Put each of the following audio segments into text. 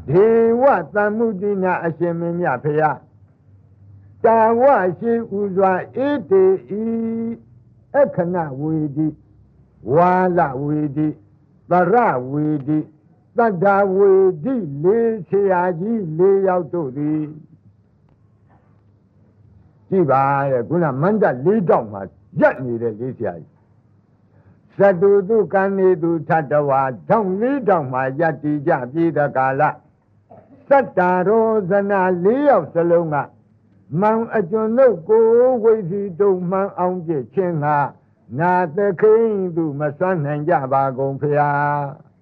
ဒေဝသမုဒိနာအရှင်မင်းမြတ်ဖေယတာဝရှိဥစွာဧတေဤအခဏဝေတိဝါလဝေတိသရဝေတိသတ္တဝေတိလေးဆရာကြီး၄ယောက်တို့သည်ကြည့်ပါရဲ့ခုနမန္တ၄တောက်မှာရက်နေတဲ့လေးဆရာကြီးသတုတုကံနေသူထတဝါထောင်၄တောက်မှာရက်တည်ကြပြည်တကာလသတ္တရောဇနာ၄ယောက်စလုံးကမောင်အကျွန်ုပ်ကိုဝိသီတုံမှန်အောင်ပြခြင်းကနာသခိန်သူမစွမ်းနိုင်ကြပါကုန်ဖျား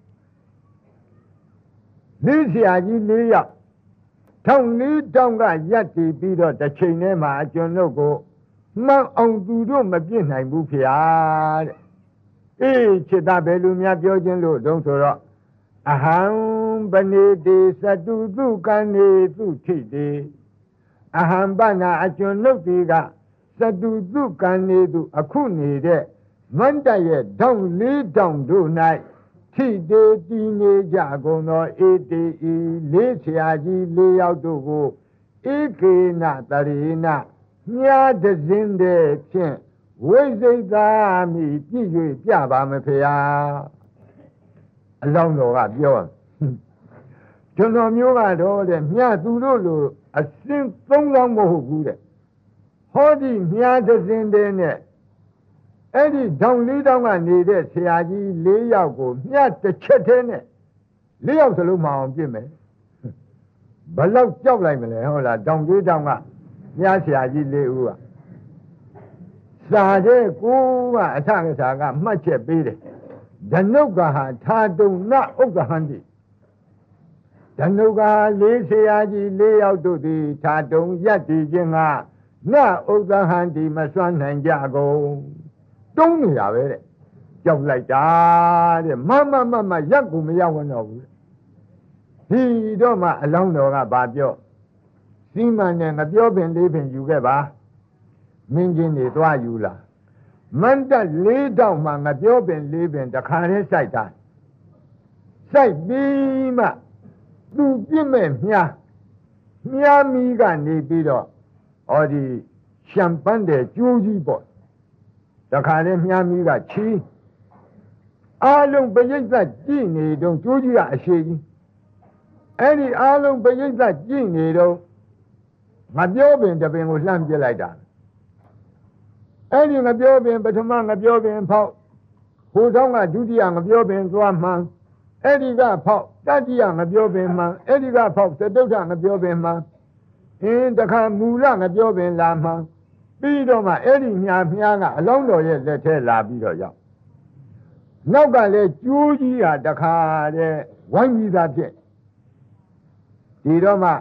လေးဆရာကြီး၄ယောက်ထောင်၄တောင်ကရက်တည်ပြီးတော့တစ်ချိန်ထဲမှာအကျွန်ုပ်ကိုမှန်အောင်သူတို့မပြစ်နိုင်ဘူးဖျားတဲ့အေးချစ်တာဘယ်လိုများပြောခြင်းလို့တုံးဆိုတော့အဟံပနေတိသတုတုကံနေသူထိတေအဟံပနာအကျွန်ုပ်ဒီကသတုတုကံနေသူအခုနေတဲ့မန္တရဲ့တောင်၄တောင်တို့၌ထိတေတည်နေကြကုန်သောဧတေဤလေးဆရာကြီး၄ယောက်တို့ကိုဧကေနတရေနမြားတစင်းတဲ့ဖြင့်ဝိဇိသာမိပြည့်၍ပြပါမဖေဟာအလောင်းတော်ကပြောကျွန်တော်မျိုးကတော့တဲ့မြတ်သူတို့လိုအစင်း၃လောင်းမဟုတ်ဘူးတဲ့ဟောဒီမြားတစင်းတဲ့နဲ့အဲ့ဒီတောင်၄တောင်ကနေတဲ့ဆရာကြီး၄ယောက်ကိုမြတ်တစ်ချက်တည်းနဲ့၄ယောက်စလုံးမအောင်ပြစ်မယ်ဘလောက်ကြောက်လိုက်မလဲဟုတ်လားတောင်၄တောင်ကမြတ်ဆရာကြီး၄ဦးကစာတဲ့ကိုကအထကစာကမှတ်ချက်ပေးတယ်ဓနုကဟာထာတုံနဥက္ကဟန္တိဓနုကဟာလေးဆရာကြီး၄ယောက်တို့သည်ထာတုံရက်တည်ခြင်းကနဥက္ကဟန္တိမစွမ်းနိုင်ကြကုန်တုံးနေတာပဲတဲ့ကြောက်လိုက်တာတဲ့မရက်ကိုမရောက်ဝင်တော့ဘူးဒီတော့မှအလောင်းတော်ကဗာပြောစီမံနဲ့ငပြောပင်လေးပင်ယူခဲ့ပါမင်းချင်းတွေသွားယူလာမန္တ၄တောင်မှငပြောပင်၄ပင်တခါတည်းစိုက်တာစိုက်ပြီးမှသူပြစ်မဲ့မြားမီးကနေပြီးတော့ဟောဒီရှမ်ပန်းတဲ့ကျိုးကြီးပေါ့တခါတည်းမြားမီးကချီးအားလုံးပရိသတ်ကြည့်နေတော့ကျိုးကြီးကအရှိကြီးအဲ့ဒီအားလုံးပရိသတ်ကြည့်နေတော့ငပြောပင်တပင်ကိုလှမ်းပြလိုက်တာအဲ့ဒီငပြောပင်ပထမငပြောပင်ဖောက်ဟိုတော့ကဒုတိယငပြောပင်သွားမှန်အဲ့ဒီကဖောက်တတိယငပြောပင်မှန်အဲ့ဒီကဖောက်သတုဋ္ဌငပြောပင်မှန်တခါမူလငပြောပင်လာမှန်ပြီးတော့မှအဲ့ဒီမြားကအလောင်းတော်ရဲ့လက်ထဲလာပြီးတော့ရောက်နောက်ကလည်းကျိုးကြီးဟာတခါတဲ့ဝိုင်းပြီးသားဖြစ်ဒီတော့မှ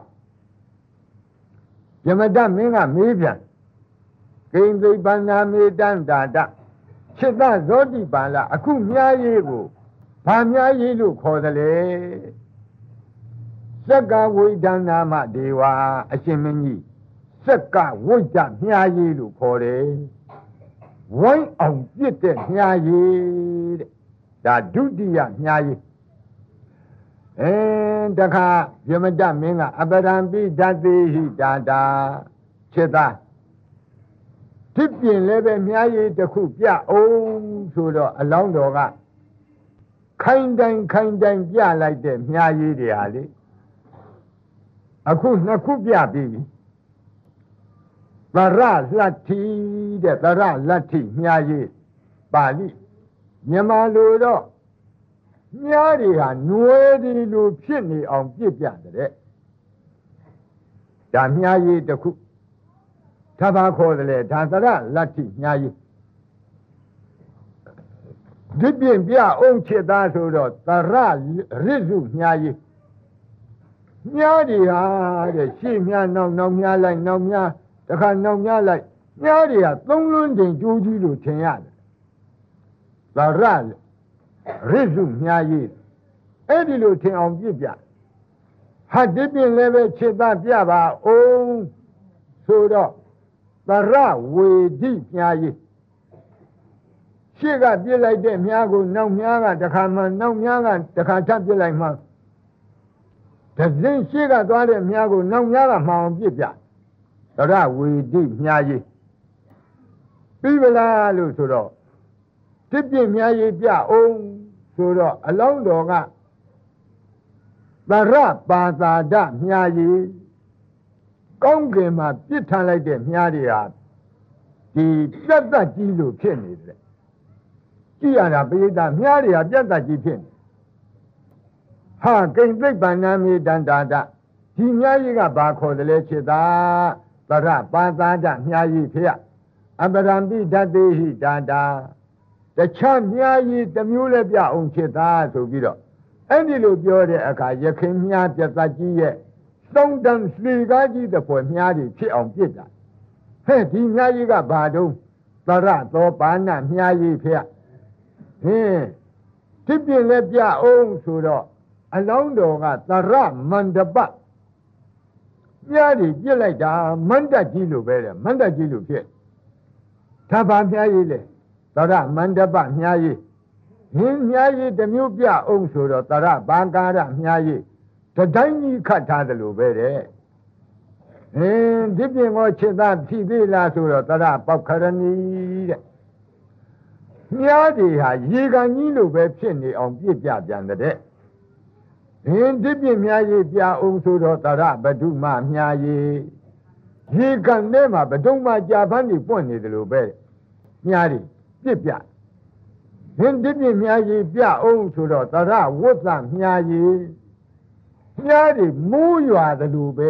ယမတမင်းကမေးပြန်ကိဉ္စိပန္နာမေတံတာတจิตဇောတိပါဠအခုမြားရေးကိုဘာမြားရေးလို့ခေါ်တယ်လေစက္ကဝိဒနာမဒေဝအရှင်မင်းကြီးစက္ကဝိဒမြားရေးလို့ခေါ်တယ်ဝိုင်းအောင်ပြစ်တဲ့မြားရေးတဲ့ဒါဒုတိယမြားရေးတခါယမတမင်းကအပရံပိဓသေဟိတာတာจิตဖြစ်ပြင်လည်းပဲမြားရည်တစ်ခုပြအောင်ဆိုတော့အလောင်းတော်ကခိုင်တိုင်ပြလိုက်တဲ့မြားရည်တွေဟာလေအခုနှစ်ခုပြပြီးပြီသရလတ္ထိတဲ့သရလတ္ထိမြားရည်ပါဠိမြန်မာလိုတော့မြားတွေဟာနွယ်ဒီလိုဖြစ်နေအောင်ပြစ်ပြတဲ့ဒါမြားရည်တစ်ခုသာဘာခေါ်တယ်လေဒါသရလတ္ထိမြားရည်ဒီပြင်ပြအောင်ချစ်သားဆိုတော့သရရစ်စုမြားရည်မြားတွေဟာတဲ့ရှေ့မြားနောက်မြားလိုက်နောက်မြားတခါနောက်မြားလိုက်မြားတွေကသုံးလွန်းတင်ကြိုးကြီးလို့ထင်ရတယ်သရရစ်စုမြားရည်အဲ့ဒီလိုထင်အောင်ပြစ်ပြဟာဒီပြင်လည်းပဲချစ်သားပြပါအောင်ဆိုတော့သရဝေဒိမြားရည်ရှေ့ကပြစ်လိုက်တဲ့မြားကိုနောက်မြားကတခါမှနောက်မြားကတခါထပ်ပြစ်လိုက်မှတစင်းရှိကသွားတဲ့မြားကိုနောက်မြားကမှောင်ပြစ်ပြသရဝေတိမြားကြီးပြီးပလားလို့ဆိုတော့တစ်ပြင်းမြားကြီးပြအောင်ဆိုတော့အလောင်းတော်ကသရပါသာဒမြားကြီးကောင်းကင်မှာပြစ်ထန်လိုက်တဲ့မြားတွေဟာဒီပြတ်သက်ကြီးလို့ဖြစ်နေတယ်ကြည့်ရတာပိဋကမြားတွေကပြတ်သက်ကြီးဖြစ်နေဟာကိဉ္သိပ္ပန္နမေတန္တာတဒီမြားကြီးကဘာခေါ်တယ်လဲခြေသာသရပါသာဒမြားကြီးဖေအပရံပိဓတေဟိတာတာတခြားမြားကြီးတစ်မျိုးလည်းပြအောင်ခြေသာဆိုပြီးတော့အဲ့ဒီလိုပြောတဲ့အခါယခင်မြားပြတ်သက်ကြီးရဲ့သုံးတန်လှေကားကြီးတဲ့ဖွယ်မြားကြီးဖြစ်အောင်ပြစ်တာဟဲ့ဒီမြားကြီးကဘာတုံးသရသောပါဏမြားကြီးဖေဟင်းဒီပြင်လည်းပြအောင်ဆိုတော့အလောင်းတော်ကသရမန္တပမြားကြီးပြစ်လိုက်တာမန္တကြီးလို့ပဲတဲ့မန္တကြီးလို့ဖြစ်ဒါဘာမြားကြီးလဲသရမန္တပမြားကြီးဟင်းမြားကြီးတစ်မျိုးပြအောင်ဆိုတော့သရဘာကာရမြားကြီးတတိုင်းကြီးခတ်ထားတယ်လို့ပဲတဲ့ဒီပြင်ကိုခြေသားဖြစ်သေးလားဆိုတော့သရပေါက်ခရဏီတဲ့မြားတွေဟာရေကန်ကြီးလို့ပဲဖြစ်နေအောင်ပြစ်ပြပြန်တဲ့ဒီပြင်မြားကြီးပြအောင်ဆိုတော့သရဘဒုမမြားကြီးရေကန်ထဲမှာဘဒုမကြာဖန်းတွေပွင့်နေတယ်လို့ပဲမြားတွေပြစ်ပြဒီပြင်မြားကြီးပြအောင်ဆိုတော့သရဝတ္တမြားကြီးမြားတွေမိုးရွာတယ်လို့ပဲ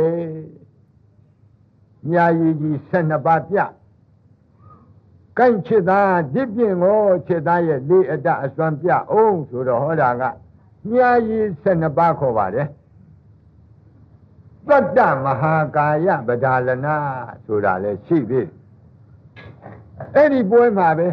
မြားကြီး12ပါးပြကိုင်းချစ်သားဒီပြင်ကိုချစ်သားရဲ့လေးအတအစွမ်းပြအောင်ဆိုတော့ဟောတာကမြားကြီး12ပါးခေါ်ပါတယ်သတ္တမဟာကာယပဒါလနာဆိုတာလည်းရှိသေးအဲ့ဒီပွဲမှာပဲ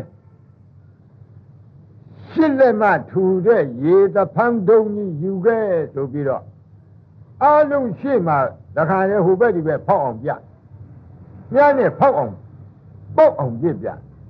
ရှစ်လက်မှထူတဲ့ရေသဖန်းတုံးကြီးယူခဲ့ဆိုပြီးတော့အားလုံးရှေ့မှာတခါလေဟိုဘက်ဒီဘက်ဖောက်အောင်ပြမြားနဲ့ဖောက်အောင်ပုတ်အောင်ပြစ်ပြ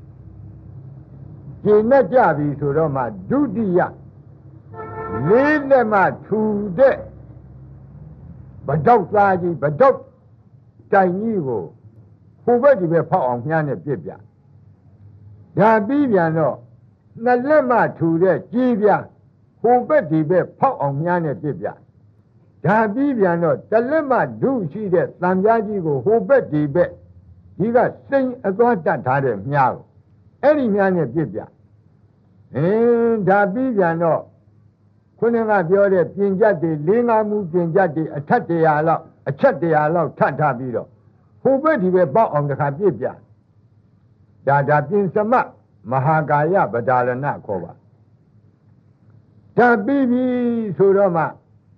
ကျင့်နဲ့ကြပြီဆိုတော့မှဒုတိယလေးလက်မှထူတဲ့ဗဒေါက်သားကြီးဗဒေါက်တိုင်ကြီးကိုဟိုဘက်ဒီဘက်ဖောက်အောင်မြားနဲ့ပြစ်ပြဒါပြီးပြန်တော့နှစ်လက်မှထူတဲ့ကြီးပြဟိုဘက်ဒီဘက်ဖောက်အောင်မြားနဲ့ပြစ်ပြဒါပြီးပြန်တော့တလက်မှဒုရှိတဲ့တံပြားကြီးကိုဟိုဘက်ဒီဘက်ဒီကစိန်အသွားတတ်ထားတဲ့မြားကိုအဲ့ဒီမြားနဲ့ပြစ်ပြဒါပြီးပြန်တော့ခုနကပြောတဲ့ပြင်ကြက်တွေ၄-၅မှုပြင်ကြက်တွေအထက်100လောက်အချက်100လောက်ထပ်ထားပြီးတော့ဟိုဘက်ဒီဘက်ပေါက်အောင်တခါပြစ်ပြဒါပြင်စမမဟာကာယပဒါလနာခေါ်ပါဒါပြီးပြီဆိုတော့မှ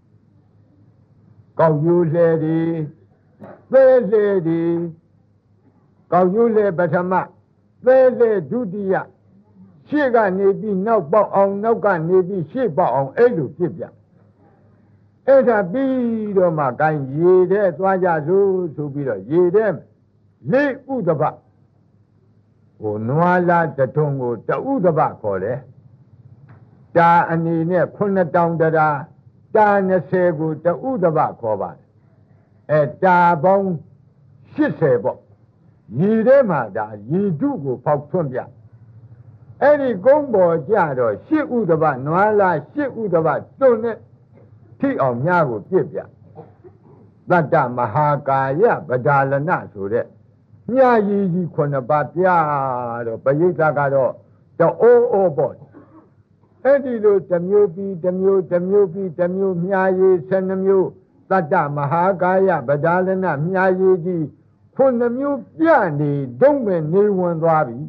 ကောက်ရိုးလှဲတွေသဲလှဲတွေကောက်ရိုးလှဲပထမသဲလှဲဒုတိယရှေ့ကနေပြီးနောက်ပေါက်အောင်နောက်ကနေပြီးရှေ့ပေါက်အောင်အဲ့လိုပြစ်ပြအဲ့ဒါပြီးတော့မှကိုင်းရေတဲ့သွားကြစို့ဆိုပြီးတော့ရေတဲ့လေးဥဒဘဟိုနွားလာတထုံကိုတဥဒဘခေါ်တယ်တာအနေနဲ့9000တရားတာ20ကိုတဥဒဘခေါ်ပါတယ်တာပေါင်း80ပေါ့ရေထဲမှာဒါရေတုကိုဖောက်ထွန်းပြအဲ့ဒီကုန်းပေါ်ကြတော့8ဥဒဘနွားလာ8ဥဒဘတွန်းနဲ့ထိအောင်များကိုပြစ်ပြသတ္တမဟာကာယပဒါလနာဆိုတဲ့မြာကြီးကြီး9ပါးပြတော့ပရိသတ်ကတော့တအိုးအိုးပေါ့အဲ့ဒီလိုတစ်မျိုးပြီးတစ်မျိုးတစ်မျိုးပြီးတစ်မျိုးမြာကြီး12မျိုးသတ္တမဟာကာယပဒါလနာမြာကြီးကြီး9မျိုးပြနေဒုံမဲ့နေဝင်သွားပြီ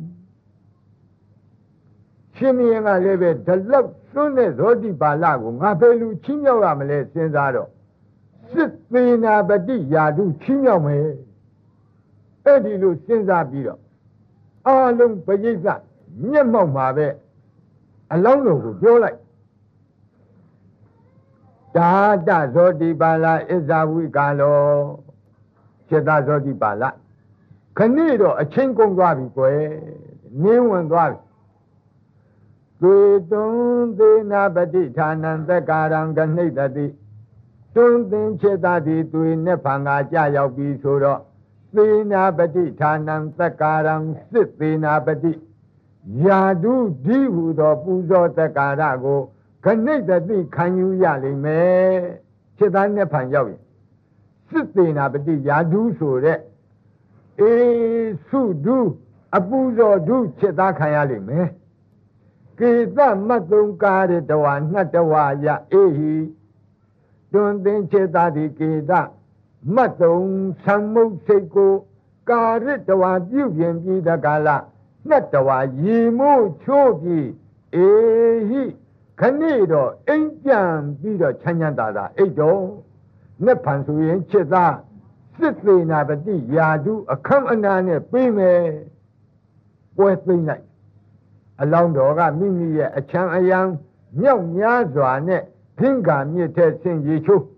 ရှင်မင်းကလည်းပဲဒီလောက်သွန်းတဲ့ဇောတိပါဠကိုငါဘယ်လိုချင်းမြောက်ရမလဲစဉ်းစားတော့စစ်သေးနာပတိယာတုချင်းမြောက်မယ်အဲ့ဒီလိုစဉ်းစားပြီးတော့အားလုံးပရိသတ်မျက်မှောက်မှာပဲအလောင်းတော်ကိုပြောလိုက်ဒါတဇောတိပါဠဣဇာဝိကာလောစေတဇောတိပါဠခဏိတော့အချင်းကုန်သွားပြီကွယ်နင်းဝင်သွားပြီသေတုံသေနာပတိဌာနံသက္ကာရံကနှိတ္တိတွင်သင်ချစ်သားသည်သွေနဲ့ဖန်ကကြရောက်ပြီးဆိုတော့သေနာပတိဌာနံသက္ကာရံစစ်သေနာပတိယာတုဒီဟုသောပူဇော်သက္ကာရကိုခဏိတတိခံယူရလိမ့်မယ်ချစ်သားနဲ့ဖန်ရောက်ရင်စစ်သေနာပတိယာတုဆိုတဲ့စုဒုအပူဇော်ဒုချစ်သားခံရလိမ့်မယ်ကေသမတ်သုံးကာရတဝါနှတ်တဝါယအေဟိတွင်သင်ချစ်သားသည်ကေသမတ်သုံးသံမုတ်စိတ်ကိုကာရတဝါပြုပြင်ပြီးတကာလနှတ်တဝါရေမို့ချိုးပြီးအေဟိခဏိတော့အိမ်ပြန်ပြီးတော့ချမ်းချမ်းသာသာအိတ်တော်နဲ့ဖန်ဆိုရင်ချစ်သားစစ်သေနာပတိယာတုအခမ်းအနားနဲ့ပြီးမယ်ပွဲသိမ့်လိုက်အလောင်းတော်ကမိမိရဲ့အချမ်းအယံမြောက်များစွာနဲ့ဖင်္ဂါမြစ်ထဲဆင်ရေချိုး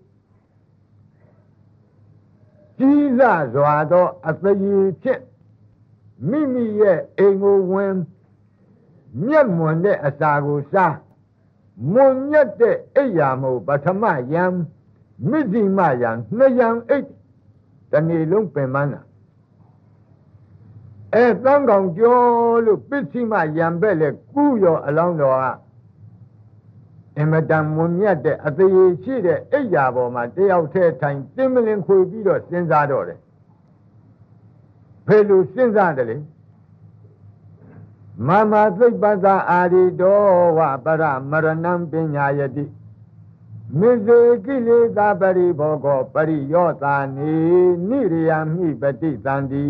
ကြီးစားစွာသောအသရေဖြင့်မိမိရဲ့အိမ်ကိုဝင်မျက်မွန်တဲ့အစာကိုစားမွန်မြတ်တဲ့အိယာမို့ပထမယံမိဇိမယံနှစ်ယံအိတ်တနေ့လုံးပင်မနာသံကောင်ကျော်လို့ပစ္စည်းမယံပဲ့လေကူးရောအလောင်းတော်ကအင်မတန်မွန်မြတ်တဲ့အသေးရှိတဲ့အိယာပေါ်မှာတယောက်တည်းထိုင်တင်းမလင်ခွေပြီးတော့စဉ်းစားတော့တယ်ဘယ်လိုစဉ်းစားတယ်လဲမမသိပ္ပဇာအာရိတောဝပရမရဏံပညာယတိမေဇေကိလေသာပရိဘောဂောပရိယောတာနိနိရိယာမိပတိသန္တိ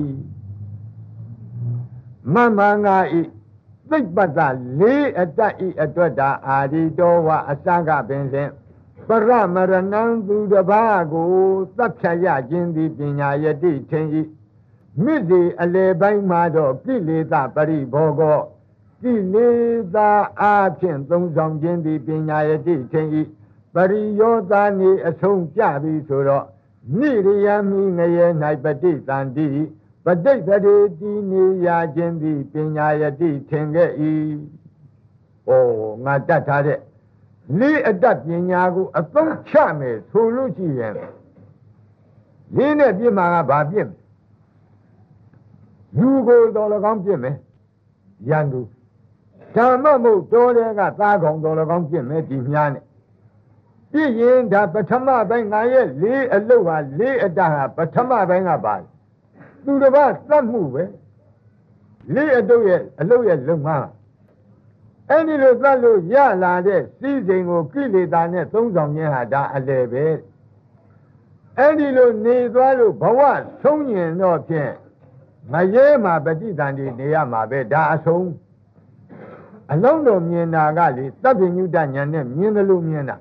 မမငါဤသိပ္ပဇာလေးအတ္တဤအတွက်တာအာရိတောဝအစကပင်စဉ်ပရမရဏံသူတပါးကိုသတ်ဖြတ်ရခြင်းသည်ပညာယတိထင်၏မိစေအလေပိုင်းမှာတော့ကိလေသာပရိဘောဂောကိလေသာအားဖြင့်သုံးဆောင်ခြင်းသည်ပညာယတိထင်၏ပရိယောသာနေအဆုံးကြပြီဆိုတော့နိရိယာမိငရေ၌ပฏิသန္တိပဋိသရေတိနေရခြင်းသည်ပညာယတိထင်ခဲ့၏ငါတတ်ထားတဲ့လေးအတ္တပညာကိုအသုံးချမယ်ဆိုလို့ရှိရင်လေးနဲ့ပြစ်မှာကဘာပြစ်လူကိုတော်၎င်းပြစ်မယ်ရန်သူဓမ္မမဟုတ်တော်တဲ့ကသားကောင်တော်၎င်းပြစ်မယ်ဒီမြားနဲ့ပြည့်ရင်ဒါပထမပိုင်းငါရဲ့လေးအလုတ်ဟာလေးအတ္တဟာပထမပိုင်းကပါသူတစ်ပါးသတ်မှုပဲလေးအလုတ်ရဲ့လုံမအဲ့ဒီလိုသတ်လို့ရလာတဲ့စီးစိမ်ကိုကိလေသာနဲ့သုံးဆောင်ခြင်းဟာဒါအလေပဲအဲ့ဒီလိုနေသွားလို့ဘဝဆုံးရင်တော့ဖြင့်မရဲမှာပฏิသန္တိနေရမှာပဲဒါအဆုံးအလုံးတော်မြင်တာကလေသဗ္ဗညုတဉာဏ်နဲ့မြင်တယ်လို့မြင်တာ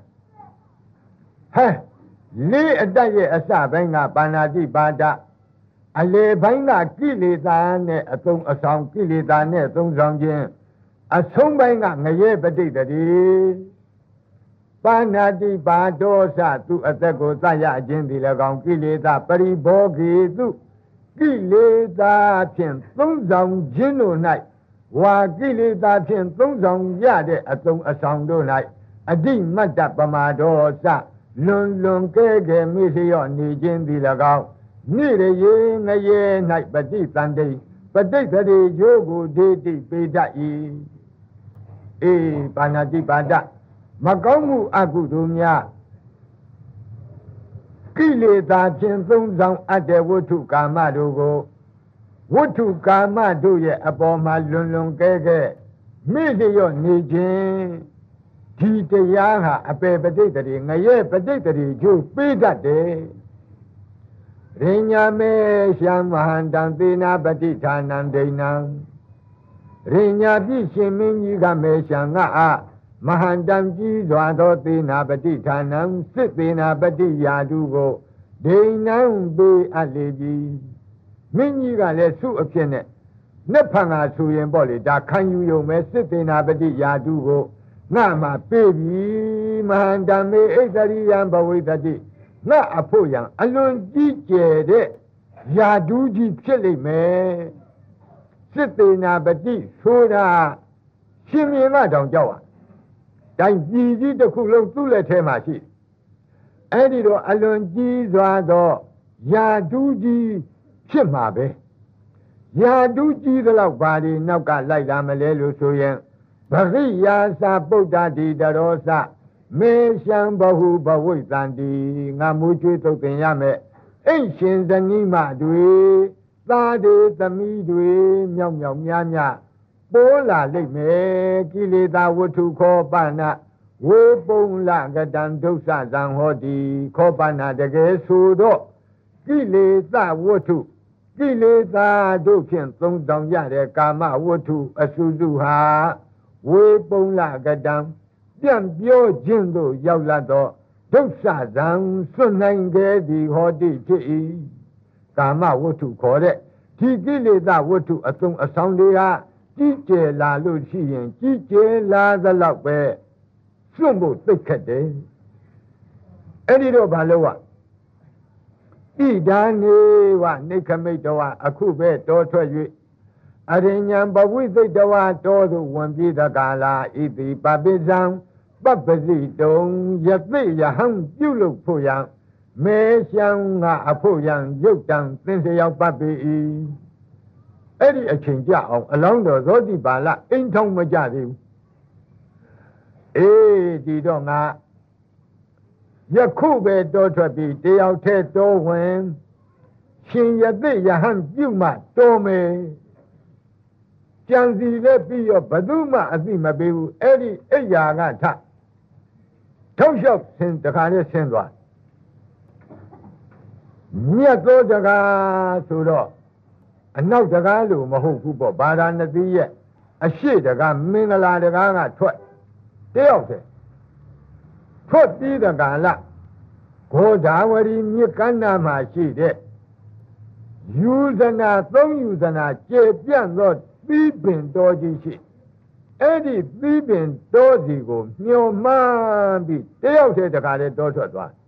လေးအတ္တရဲ့အစပိုင်းကပါဏာတိပါဒအလေပိုင်းကကိလေသာနဲ့အသုံးအဆောင်ကိလေသာနဲ့သုံးဆောင်ခြင်းအဆုံးပိုင်းကငရဲပဋိတတိပါဏာတိပါဒောသသူအသက်ကိုသတ်ရခြင်းဒီ၎င်းကိလေသာပရိဘောဂေသူကိလေသာဖြင့်သုံးဆောင်ခြင်းတို့၌ဝါကိလေသာဖြင့်သုံးဆောင်ရတဲ့အသုံးအဆောင်တို့၌အတိမတ္တပမာဒောသလွန်ကဲကဲမိလျော့နေခြင်းဒီ၎င်းနိရယေငရေ၌ပฏิသန္တိပဋိသရေယောကိုဒေတိပေတတ်၏ပါဏာတိပါဒမကောင်းမှုအကုသိုလ်များကိလေသာဖြင့်သုံးဆောင်အပ်တဲ့ဝတ္ထုကာမတို့ကိုဝတ္ထုကာမတို့ရဲ့အပေါ်မှာလွန်ကဲကဲမိလျော့နေခြင်းဒီတရားဟာအပေပဋိတရေငရဲပဋိတရေကျိုးပေးတတ်တယ်ရိညာမေရှံမဟန္တံသေနာပฏิဌာနံဒိဏံရိညာပြည့်ရှင်မင်းကြီးကမေရှံငါမဟန္တံကြီးစွာသောသေနာပฏิဌာနံစစ်သေနာပฏิယာတုကိုဒိဏံပေးအပ်လေပြီမင်းကြီးကလည်းစုအဖြစ်နဲ့နှစ်ဖန်ကဆိုရင်ပေါ့လေဒါခံယူရုံပဲစစ်သေနာပฏิယာတုကိုငါမှပေးပြီမဟန္တံမေဣတရိယံဘဝိတတိငါအဖို့ရန်အလွန်ကြီးကျယ်တဲ့ယာတုကြီးဖြစ်လိမ့်မယ်စစ်သေနာပฏิဆိုတာရှင်မြင်ကတောင်ကြောက်တိုင်းပြည်ကြီးတစ်ခုလုံးသူ့လက်ထဲမှာရှိအဲ့ဒီတော့အလွန်ကြီးစွာသောယာတုကြီးဖြစ်မှာပဲယာတုကြီးသလောက်ဘာဒီနောက်ကလိုက်လာမလဲလို့ဆိုရင်ဗရိယာစာပုဒ္ဒတိတရောစမေရှံဘဟုဘဝိတံတိငါမူကျွေးသုတ်သင်ရမယ်အိမ်ရှင်ဇနီးမတွေသားတွေသမီးတွေမြောက်မြောက်များများပိုးလာလိမ့်မယ်ကိလေသာဝတ္ထုခောပနာဝေပုံလကတံဒုစဇံဟောတိခောပနာတကယ်ဆိုတော့ကိလေသာဝတ္ထုကိလေသာတို့ဖြင့်သုံးတောင်ရတဲ့ကာမဝတ္ထုအစုစုဟာဝေပုံလကတံပြန်ပြောခြင်းသို့ရောက်လာတော့ဒုစဇံစွန့်နိုင်ခဲ့သည်ဟောတိဖြစ်၏ကာမဝတ္ထုခေါ်တဲ့ဒီကိလေသာဝတ္ထုအစုံအဆောင်တွေကကြီးကျယ်လာလို့ရှိရင်ကြီးကျယ်လာသလောက်ပဲစွန့်ဖို့သိခက်တယ်အဲ့ဒီတော့ဘာလို့ဣဒာနေဝနိခမိတ်တဝအခုပဲတောထွက်၍အရိညာဘဝိသိတဝတောသို့ဝင်ပြေးတကာလာဣတိပပိဇံပပစီတုံယသိယဟံပြုလုပ်ဖို့ရန်မေရှံငါအဖို့ရန်ရုတ်တံသင်္စေရောက်ပပိ၏အဲ့ဒီအချိန်ကြအောင်အလောင်းတော်ဇောတိပါဠအိမ်ထောင်မကြသေးဘူးအေးဒီတော့ငါယခုပဲတောထွက်ပြီးတယောက်တည်းတောဝင်ရှင်ယသိယဟံပြုမှတော်မယ်ကြံစီလည်းပြီးရောဘသူမှအသိမပေးဘူးအဲ့ဒီအိယာကထထောက်လျှောက်ဆင်းတခါနဲ့ဆင်းသွားမြတ်သောတကားဆိုတော့အနောက်တကားလို့မဟုတ်ဘူးပေါ့ဗာရာဏသီရဲ့အရှိတကားမင်္ဂလာတကားကထွက်တယောက်တည်းထွက်ပြီးတကားလားဂေါဓာဝရီမြစ်ကမ်းနားမှာရှိတဲ့ယူဇနာသုံးယူဇနာကျေပြန့်သောသီးပင်တော်ကြီးရှိအဲ့ဒီသီးပင်တော်စီကိုမျှော်မှန်းပြီးတယောက်တည်းတကားလည်းတောထွက်သွား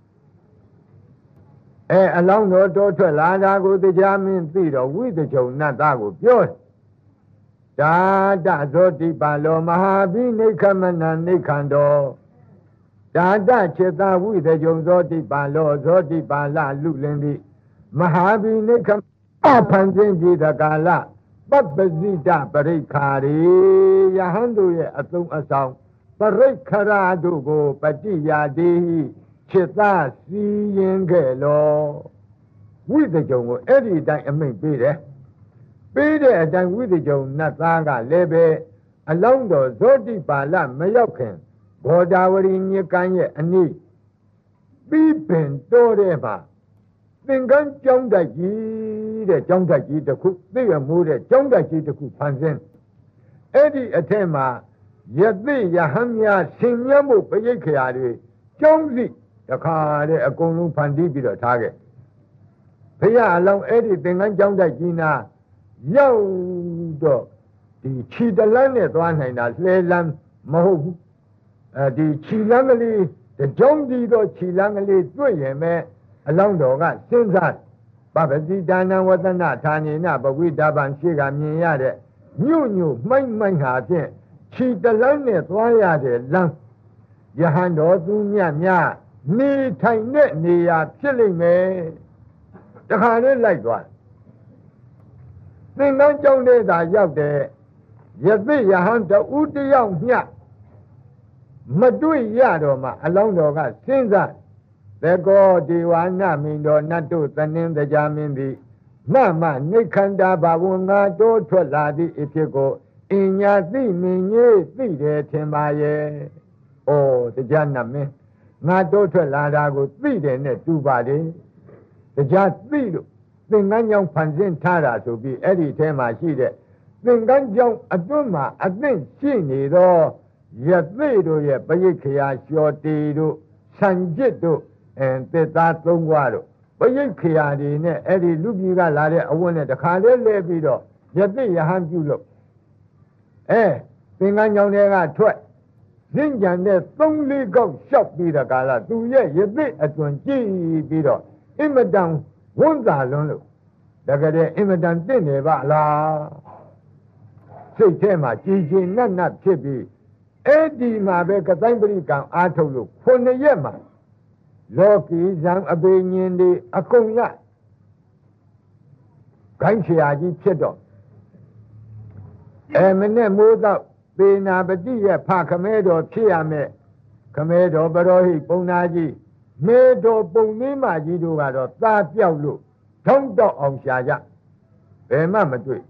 အလောင်းတော်တောထွက်လာတာကိုတရားမင်းသိတော့ဝိသကြုံနတ်သားကိုပြောတယ်ဒါတဇောတိပါလောမဟာဘိနိခမနနိခန္တောဒါတခြေသာဝိသကြုံဇောတိပါလောဇောတိပါလလူလင်းသည်မဟာဘိနိခမဖန်ဆင်းကြည်တကာလပပ္ပဇိတပရိခာရေယဟန်တို့ရဲ့အသုံးအဆောင်ပရိခရာတို့ကိုပฏิယာတိခြေသာစီရင်ခဲ့လောဝိသကြုံကိုအဲ့ဒီအတိုင်းအမိန့်ပေးတယ်ပေးတဲ့အတိုင်းဝိသကြုံနတ်သားကလည်းပဲအလောင်းတော်ဇောတိပါလမရောက်ခင်ဂေါဓာဝရီမြစ်ကမ်းရဲ့အနီးပြီးပင်တော်တဲ့မှာသင်္ကန်းကျောင်းတိုက်ကြီးတဲ့ကျောင်းတိုက်ကြီးတစ်ခုသိရမိုးတဲ့ကျောင်းတိုက်ကြီးတစ်ခုဖန်ဆင်းအဲ့ဒီအထက်မှာယသိယဟံများဆင်မြတ်မှုပရိက္ခရာတွေကျောင်းစီတခါတဲ့အကုန်လုံးဖန်တီးပြီးတော့ထားခဲ့ဘုရားအလောင်းအဲ့ဒီသင်္ကန်းကျောင်းတိုက်ကြီးနာရောက်တော့ဒီခြီတလန်းနဲ့သွားနိုင်တာလှဲလန်းမဟုတ်ဘူးဒီခြီလန်းကလေးတကြောင်းဒီတော့ခြီလန်းကလေးတွေ့ရင်ပဲအလောင်းတော်ကစဉ်းစားပပတိဒါနဝတနာဌာနေနဘဝိဒါပံရှိကမြင်ရတဲ့ညွညွမှိုက်မှိုက်ဟာဖြင့်ခြီတလန်းနဲ့သွားရတဲ့လမ်းယဟန်တော်သူမြတ်များနေထိုင်တဲ့နေရာဖြစ်လိမ့်မယ်တခါနဲ့လိုက်သွားသင်္ကန်းကျောင်းတဲ့သာရောက်တဲ့ယသိယဟန်တူတယောက်မျှမတွေ့ရတော့မှအလောင်းတော်ကစဉ်းစားသကောဒေဝနာမင်းတော်နတ်တို့သနှင်းတရားမင်းသည်မနိခန္တာဘဝငါတိုးထွက်လာသည့်အဖြစ်ကိုအင်ညာသိမြင်ကြီးသိတယ်ထင်ပါရဲ့။ဩတရားနာမင်းငါတိုးထွက်လာတာကိုသိတယ်နဲ့တူပါတယ်။တရားသိလို့သင်္ကန်းကြောင့်ဖန်ဆင်းထားတာဆိုပြီးအဲ့ဒီထဲမှာရှိတဲ့သင်္ကန်းကြောင့်အတွင်းမှာအသင့်ရှိနေသောယသိတို့ရဲ့ပရိက္ခရာလျှော်တီတို့ဆံကျစ်တို့သစ်သားသုံးခွားတို့ပရိက္ခရာတွေနဲ့အဲ့ဒီလူကြီးကလာတဲ့အဝတ်နဲ့တခါလေးလဲပြီးတော့ယသိယဟန်ပြုလို့သင်္ကန်းကြောင့်တွေကထွက်ဇင်းကြံတဲ့3-4ကောက်လျှောက်ပြီးတဲ့ကာလသူရဲ့ယသိအတွင်ကြည့်ပြီးတော့အင်မတန်ဝန်သာလွန်းလို့တကယ်အင်မတန်တင့်နေပါလားစိတ်ထဲမှာကြည်ကြည်နတ်နတ်ဖြစ်ပြီးအဲ့ဒီမှာပဲကတိုင်းပရိကံအားထုတ်လို့9ရက်မှာလောကီဇံအပေညင်တွေအကုန်ရခိုင်းဆရာကြီးဖြစ်တော့မနဲ့မိုးတော့ပေနာပတိရဲ့ဖခမဲတော်ဖြစ်ရမယ်ခမဲတော်ပရောဟိတ်ပုံနာကြီးမေတော်ပုံမင်းမကြီးတို့ကတော့သားပြောက်လို့ထုံးတော့အောင်ရှာကြဘယ်မှမတွေ့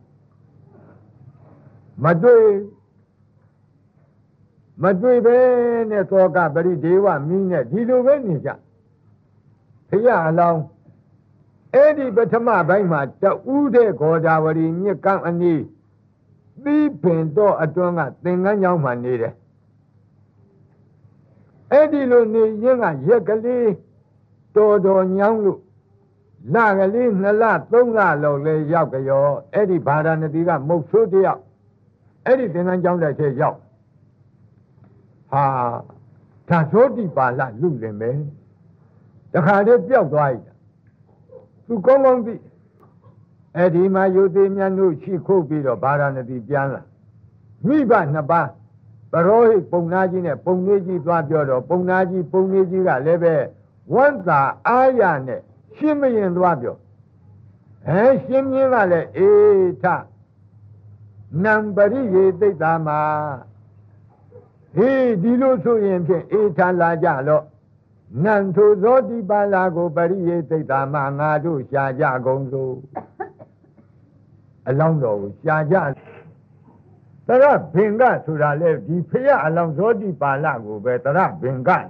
ပဲနဲ့သောကပရိဒေဝမင်းနဲ့ဒီလိုပဲနေကြဖရာအလောင်းအဲ့ဒီပထမပိုင်းမှာတူးတဲ့ဂေါဒါဝရီမြစ်ကမ်းအနီးသီးပင်တော့အတွန်းကသင်္ကန်းကျောင်းမှာနေတယ်အဲ့ဒီလိုနေရင်ကရက်ကလေးတော်ညောင်းလို့လကလေး2လ3လလောက်လဲရောက်ကြောအဲ့ဒီဗာရာဏသီကမုတ်ဆိုးတယောက်အဲ့ဒီသင်္ကန်းကျောင်းတဲ့ထဲရောက်ဟာဒါသောတိပါဠလူလင်ပဲတခါတည်းပျောက်သွားပြီသူကောင်းသိအဲ့ဒီမှာယုသေးမြတ်တို့ရှိခုတ်ပြီးတော့ဗာရာဏသီပြန်လာမိဘ2ပါးပရောဟိတ်ပုံနာကြီးနဲ့ပုံလေးကြီးသွားပြောတော့ပုံနာကြီးပုံလေးကြီးကလည်းပဲဝန္တာအာရနဲ့ရှင်းမရင်သွားပြောရှင်းမြင်းကလည်းအေးထနံပရိယေသိတ္တာမှာဟေးဒီလိုဆိုရင်ဖြင့်အေးထလာကြလို့နံထိုသောတိပါဠိကိုပရိယေသိတ္တာမှာငါတို့ရှားကြကုန်စို့အလောင်းတော်ကိုရှားကြတရဘင်္ဂဆိုတာလေဒီဖရအလောင်းဇောတိပါဠိကိုပဲတရဘင်္ဂခေါ်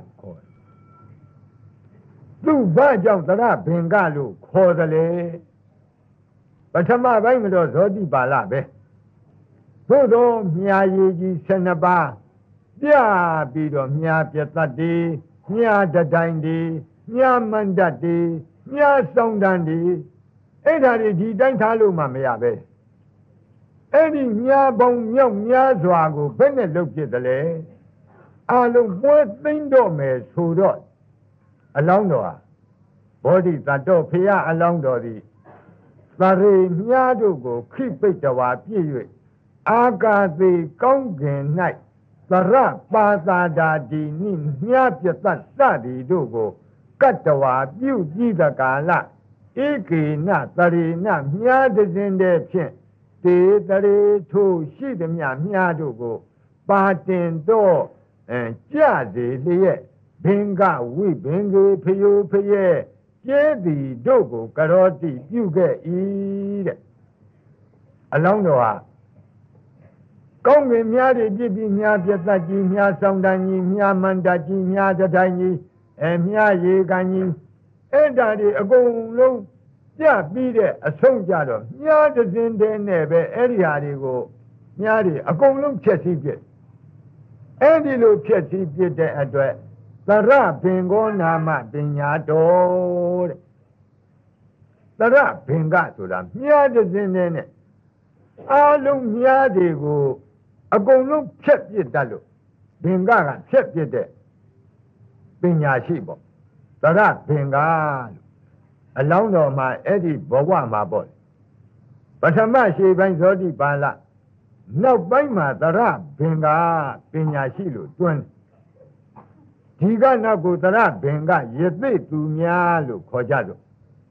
သူ့ဘာကြောင့်တရဘင်္ဂလို့ခေါ်တယ်လေပထမပိုင်းကတော့ဇောတိပါဠိပဲသို့တော့မြာရည်ကြီး12ပါးပြပြီးတော့မြာပြတတ်တွေမြာတတိုင်းတွေမြာမန္တတွေမြာဆောင်တန်းတွေအဲ့ဒါတွေဒီတိုင်းထားလို့မှမရပဲအဲ့ဒီမြာပေါင်းမြောက်များစွာကိုဘယ်နဲ့လုပ်ဖြစ်တယ်လဲအလုံးပွဲသိမ့်တော့မယ်ဆိုတော့အလောင်းတော်ဟာဘောဓိတတ်တော်ဖရာအလောင်းတော်သည်သရေမြားတို့ကိုခိပိတ္တဝါပြည့်၍အာကာသေကောင်းကင်၌သရပါသာဒာတိနိမြားပြတတ်စသည်တို့ကိုကတ္တဝါပြုကြည့်သကာလဧကေနသရေနမြားတစဉ်တည်းဖြင့်တေတရေထိုရှိသည်မြမြားတို့ကိုပါတင်တော့ကြစေလျက်ဘင်္ဂဝိဘင်္ဂေဖယိုဖယဲကျဲသည်တို့ကိုကရောတိပြုခဲ့၏တဲ့အလောင်းတော်ဟာကောင်းကင်များတွေပြည့်ပြီးများပြတ်တတ်ကြီးများဆောင်တန်းကြီးများမန္တကြီးများတတိုင်းကြီးမြရေကန်ကြီးအဲ့ဒါတွေအကုန်လုံးကြပြီးတဲ့အဆုံးကြတော့မြားတစ်စင်းတည်းနဲ့ပဲအဲ့ဒီဟာတွေကိုမြားတွေအကုန်လုံးဖြည့်ဆည်းပြစ်အဲ့ဒီလိုဖြည့်ဆည်းပြစ်တဲ့အတွက်သရဘင်္ဂောနာမပညာတော်တဲ့သရဘင်္ဂဆိုတာမြားတစ်စင်းတည်းနဲ့အားလုံးမြားတွေကိုအကုန်လုံးဖြတ်ပြစ်တတ်လို့ဘင်္ဂကဖြတ်ပြစ်တဲ့ပညာရှိပေါ့သရဘင်္ဂလို့အလောင်းတော်မှာအဲ့ဒီဘဝမှာပေါ့ပထမရှိပိုင်းဇောတိပါဠိနောက်ပိုင်းမှာသရဘင်္ဂပညာရှိလို့တွန်းဒီကနောက်ကိုသရဘင်္ဂယသိသူများလို့ခေါ်ကြတော့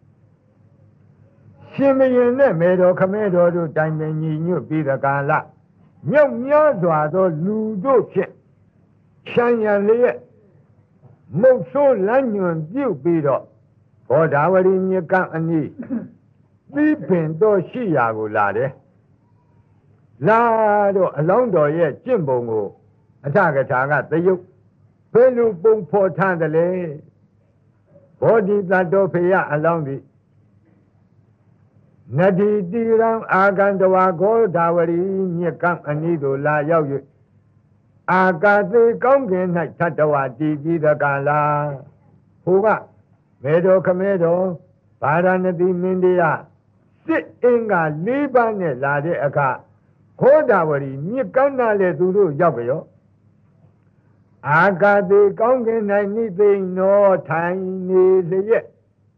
ရှင်မရင်နဲ့မေတော်ခမဲတော်တို့တိုင်ပင်ညီညွတ်ပြီးတကာလမြောက်များစွာသောလူတို့ဖြင့်ချမ်းရံလျက်မုတ်ဆိုးလမ်းညွန်ပြုတ်ပြီးတော့ဘောဓာဝရီမြကံအနီးသီးပင်တော်ရှိရာကိုလာတယ်လာတော့အလောင်းတော်ရဲ့ကျင့်ပုံကိုအထကထာကသရုပ်ဘယ်လိုပုံဖော်ထားတယ်လဲဘောဓိတတ်တော်ဖရာအလောင်းသည်နတိတိရံအာကန္တဝါဂောဓာဝရီမြကံအနီးသို့လာရောက်၍အာကာသေကောင်းကင်၌ထတဝါတည်ပြီးတကားလားဟိုကမေတော်ခမဲတော်ဗာရာဏသီမင်းတရားစစ်အင်္ဂါ၄ပါးနဲ့လာတဲ့အခါခောဓာဝရီမြကံနာလေသူတို့ရောက်ကြရောအာကာသေကောင်းကင်၌နိသိဏ္ဏထိုင်နေလျက်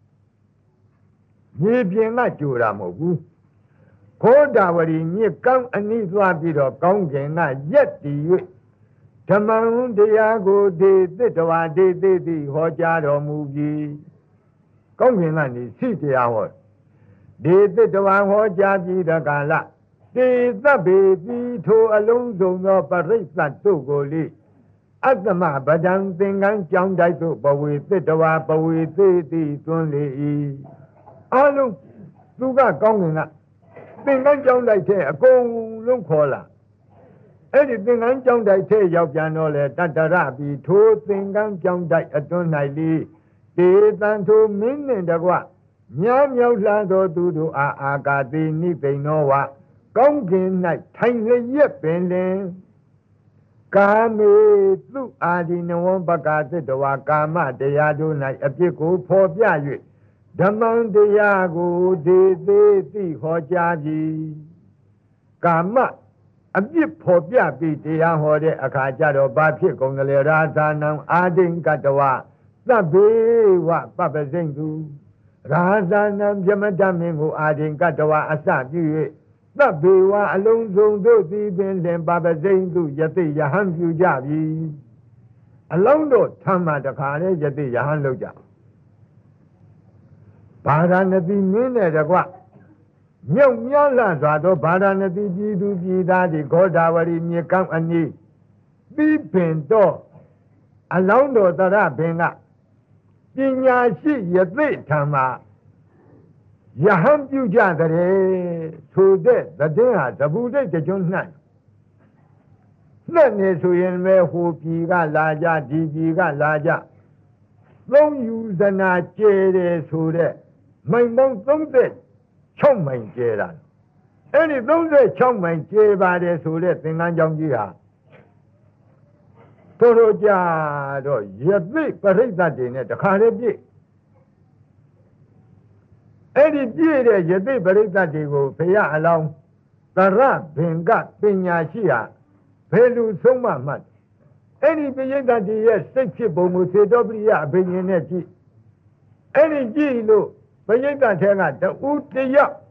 မြေပြင်ကကြိုတာမဟုတ်ဘူးခောဓာဝရီမြစ်ကောင်းအနိသွားပြီးတော့ကောင်းကင်ကရက်တည်၍ဓမ္မံတရားကိုဒေသတ္တဝါဒေသိတိဟောကြားတော်မူပြီးကောင်းကင်ကနေစိတရားဟောဒေသတ္တဝါဟောကြားပြီးတကာလတေသဗ္ဗေပိထိုအလုံးစုံသောပရိသတ်တို့ကိုလေအတ္တမဗဒံသင်္ကန်းကြောင်းတိုက်သို့ဘဝေသတ္တဝါဘဝေသေတိသွန်းလေ၏အလုံးသူကကောင်းကင်ကသင်္ကန်းကြောင်းတိုက်တဲ့အကုန်လုံးခေါ်လာအဲ့ဒီသင်္ကန်းကြောင်းတိုက်ထဲရောက်ပြန်တော့လေတတ္တရပိထိုသင်္ကန်းကြောင်းတိုက်အတွန်း၌လေတေတံထိုမင်းနှင့်တကွမြားမြောက်လာသောသူတို့အားအာကာတိနိသိဏောဝကောင်းကင်၌ထိုင်လျက်ပင်လင်ကာမေသူအာဒီနဝပကာသတ္တဝါကာမတရားတို့၌အပြစ်ကိုဖော်ပြ၍ဓမ္မံတရားကိုဒေသေးသိဟောကြားပြီးကာမအပြစ်ဖော်ပြပြီးတရားဟောတဲ့အခါကျတော့ဘာဖြစ်ကုန်ကြလဲရာဇာနံအာဒိင်ကတဝသဗ္ဗေဝပပ္ပစိမ့်သူရာဇာနံပြမတမင်းကိုအာဒိင်ကတဝအစပြု၍သဗ္ဗေဝအလုံးစုံတို့သည်ပင်လင်ပပ္ပစိမ့်သူယသိယဟံပြုကြပြီအလုံးတို့ထမ်းမှတခါလေယသိယဟံလုပ်ကြဘာရဏတိမင်းနဲ့တကွမြောက်များလာစွာသောဗာရာဏသီပြည်သူပြည်သားတွေဂေါဒဝရီမြေကောင်းအနီးပြီးပင်တော့အလောင်းတော်တရပင်ကပညာရှိယသိထံမှာယဟန်ပြုကြတဲ့ဆိုတဲ့တည်ဟာသဘူတိတ်တကျွန်းနှံ့နေဆိုရင်ပဲဟိုပြည်ကလာကြဒီပြည်ကလာကြသုံးယူဇနာကျဲတယ်ဆိုတဲ့မိုင်ပေါင်း36မိုင်ကျဲတာအဲ့ဒီ36မိုင်ကျဲပါတယ်ဆိုတဲ့သင်္ကန်းကြောင်းကြီးဟာတို့ကြတော့ယသိပရိသတ်တွေနဲ့တခါတည်းပြည့်အဲ့ဒီပြည့်တဲ့ယသိပရိသတ်တွေကိုဘုရားအလောင်းသရဘင်ကပညာရှိဟာဘယ်လိုဆုံးမမှတ်အဲ့ဒီပရိသတ်တွေရဲ့စိတ်ဖြစ်ပုံကိုသေတော်ပရိယအဘိညာဉ်နဲ့ကြည့်အဲ့ဒီကြည့်လို့ပရိသတ်ထဲကတူတယောက်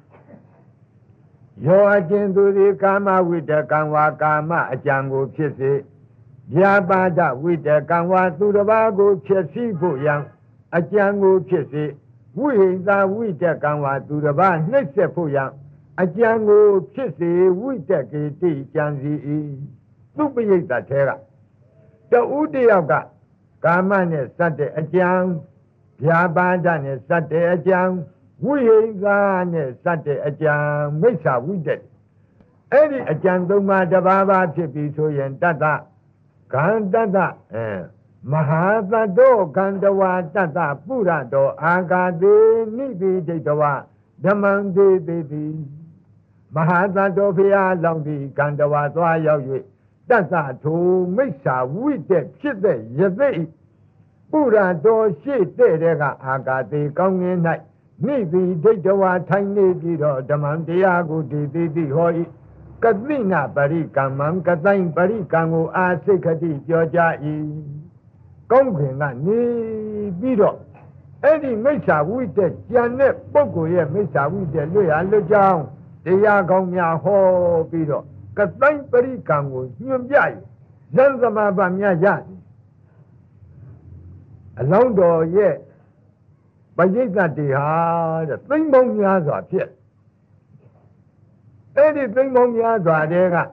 ယောအကျဉ်သူဒီကာမဝိတကံဝါကာမအကြံကိုဖြစ်စေဗျာပါဒဝိတကံဝါသူတစ်ပါးကိုဖြစ်စီဖို့ရန်အကြံကိုဖြစ်စေဝိဟိတဝိတကံဝါသူတစ်ပါးနှိမ့်ဆက်ဖို့ရန်အကြံကိုဖြစ်စေဝိတကေတိကြံစီ၏သူပရိသတ်ထဲကတူတယောက်ကကာမနဲ့စက်တဲ့အကြံဗျာပါဒနဲ့စက်တဲ့အကြံဝိဟိကနဲ့စက်တဲ့အကြံမိစ္ဆာဝိတက်အဲ့ဒီအကြံသုံးပါးတစ်ပါးပါဖြစ်ပြီးဆိုရင်တတ္တကံတတ္တမဟာသတ္တောကံတဝါတတ္တပုရတောအာဂါတိနိတိဒိဋ္ဌဝဓမ္မံဒေတိတိမဟာသတ္တောဖျားလောင်သည်ကံတဝါသွားရောက်၍တတ္တထိုမိစ္ဆာဝိတက်ဖြစ်တဲ့ယသိပုရတောရှိတဲ့ကအာဂါတိကောင်းငင်း၌နိတိဒိဋ္ဌဝထိုင်နေပြီးတော့ဓမ္မံတရားကိုဒေတိတိဟော၏ကတိနာပရိကမ္မံကတိုင်ပရိကံကိုအာစိခတိပြောကြ၏ကောင်းခင်ကနေပြီးတော့အဲ့ဒီမိစ္ဆာဝိတက်ကြံတဲ့ပုဂ္ဂိုလ်ရဲ့မိစ္ဆာဝိတက်လွတ်ရလွတ်ကြောင်းတရားကောင်းများဟောပြီးတော့ကတိုင်ပရိကံကိုညွှန်ပြ၏ဇန်သမဘာများရအလောင်းတော်ရဲ့ပရိသတ်တွေဟာတဲ့သိမ့်ပေါင်းများစွာဖြစ်အဲ့ဒီသိမ့်ပေါင်းများစွာတဲ့က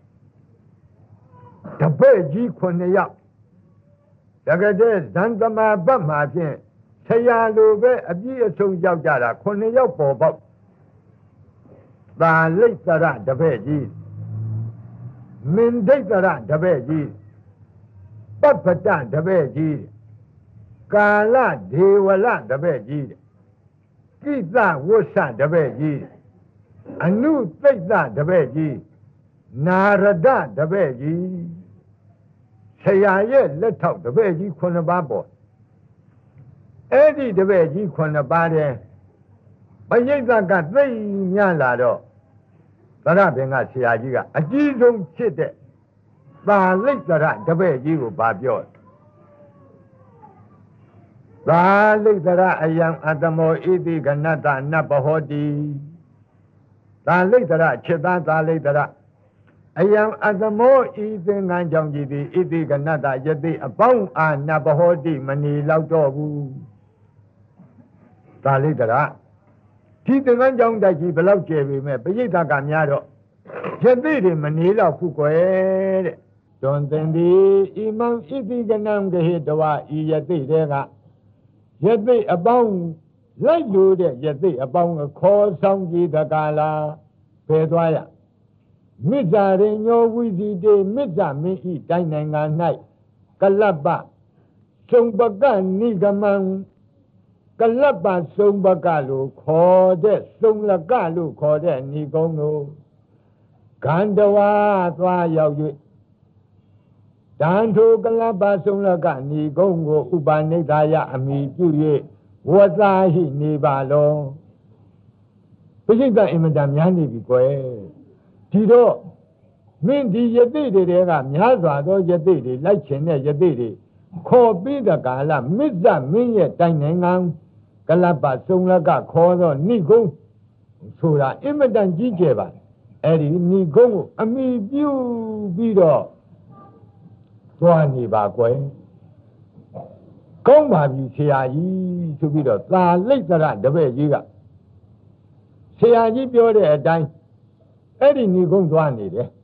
တပည့်ကြီး9ယောက်တကယ်တည်းဇန်သမဘတ်မှာဖြင့်ဆရာလိုပဲအပြည့်အစုံရောက်ကြတာ9ယောက်ပေါ်ပေါက်သာလိတ်တရတပည့်ကြီးမင်ဒိတ်တရတပည့်ကြီးပပ္ပတတပည့်ကြီးကာလဒေဝလတပည့်ကြီးကိသဝုဆတပည့်ကြီးအနုသိတ္တတပည့်ကြီးနာရဒတပည့်ကြီးဆရာရဲ့လက်ထောက်တပည့်ကြီး9ပါးပေါ်အဲ့ဒီတပည့်ကြီး9ပါးတဲ့ပရိသတ်ကသိများလာတော့သရဘင်ကဆရာကြီးကအကြီးဆုံးဖြစ်တဲ့သာလိတ်တရတပည့်ကြီးကိုဗာပြောသာလိတ်တရအယံအတ္တမောဣတိကနတ္တနပ္ပဟောတိသာလိတ်တရจิตသားသာလိတ်တရအယံအသမောဤသင်္ကန်းကြောင့်ကြည်သည်ဣတိကနတယတိအပေါင်းအာနဘဟောတိမနေလောက်တော့ဘူးဒါလေးတရဒီသင်္ကန်းကြောင့်တိုက်ကြီးဘယ်လောက်ကျယ်ပေမဲ့ပရိသတ်ကများတော့ယတိတွေမနေလောက်ဘူးကွယ်တဲ့တွန်သင်သည်ဣမံဣတိကနံဂဟိတဝဤယတိတွေကယတိအပေါင်းလိုက်လို့တဲ့ယတိအပေါင်းခေါ်ဆောင်ကြည်တကားလားဘယ်သွားရမိစ္ဆာရိညောဝိဇိတေမိစ္ဆာမင်းဤတိုင်းနိုင်ငံ၌ကလပ္ပသုံပကနိဂမံကလပ္ပသုံပကလို့ခေါ်တဲ့သုံလကလို့ခေါ်တဲ့ဏိကုံးတို့ဂန္ဓဝါသွားရောက်၍တန်ထိုကလပ္ပသုံလကဏိကုံးကိုဥပနိဒာယအမိပြု၍ဝဇာဟိနေပါလောပိဋကအင်မတန်များနေပြီကွယ်ဒီတော့မင်းဒီယတိတွေကများစွာသောယတိတွေလိုက်ချင်တဲ့ယတိတွေခေါ်ပြီးတဲ့ကာလမစ္ဆမင်းရဲ့တိုင်နိုင်ငံကလပ္ပသုံလကခေါ်သောဏိကုံးဆိုတာအင်မတန်ကြီးကျယ်ပါအဲ့ဒီဏိကုံးကိုအမိပြုပြီးတော့သွားနေပါကွယ်ကောင်းပါပြီဆရာကြီးဆိုပြီးတော့သာလိတ်တရတပည့်ကြီးကဆရာကြီးပြောတဲ့အတိုင်းအဲ့ဒီဏိကုံးသွားနေတယ်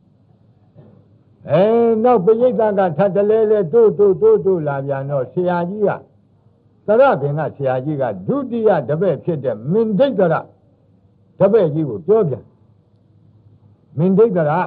နောက်ပရိသတ်ကထပ်တလဲလဲတို့လာပြန်တော့ဆရာကြီးကသရပင်ကဆရာကြီးကဒုတိယတပည့်ဖြစ်တဲ့မင်ဒိတ်တရတပည့်ကြီးကိုပြောပြန်မင်ဒိတ်တရ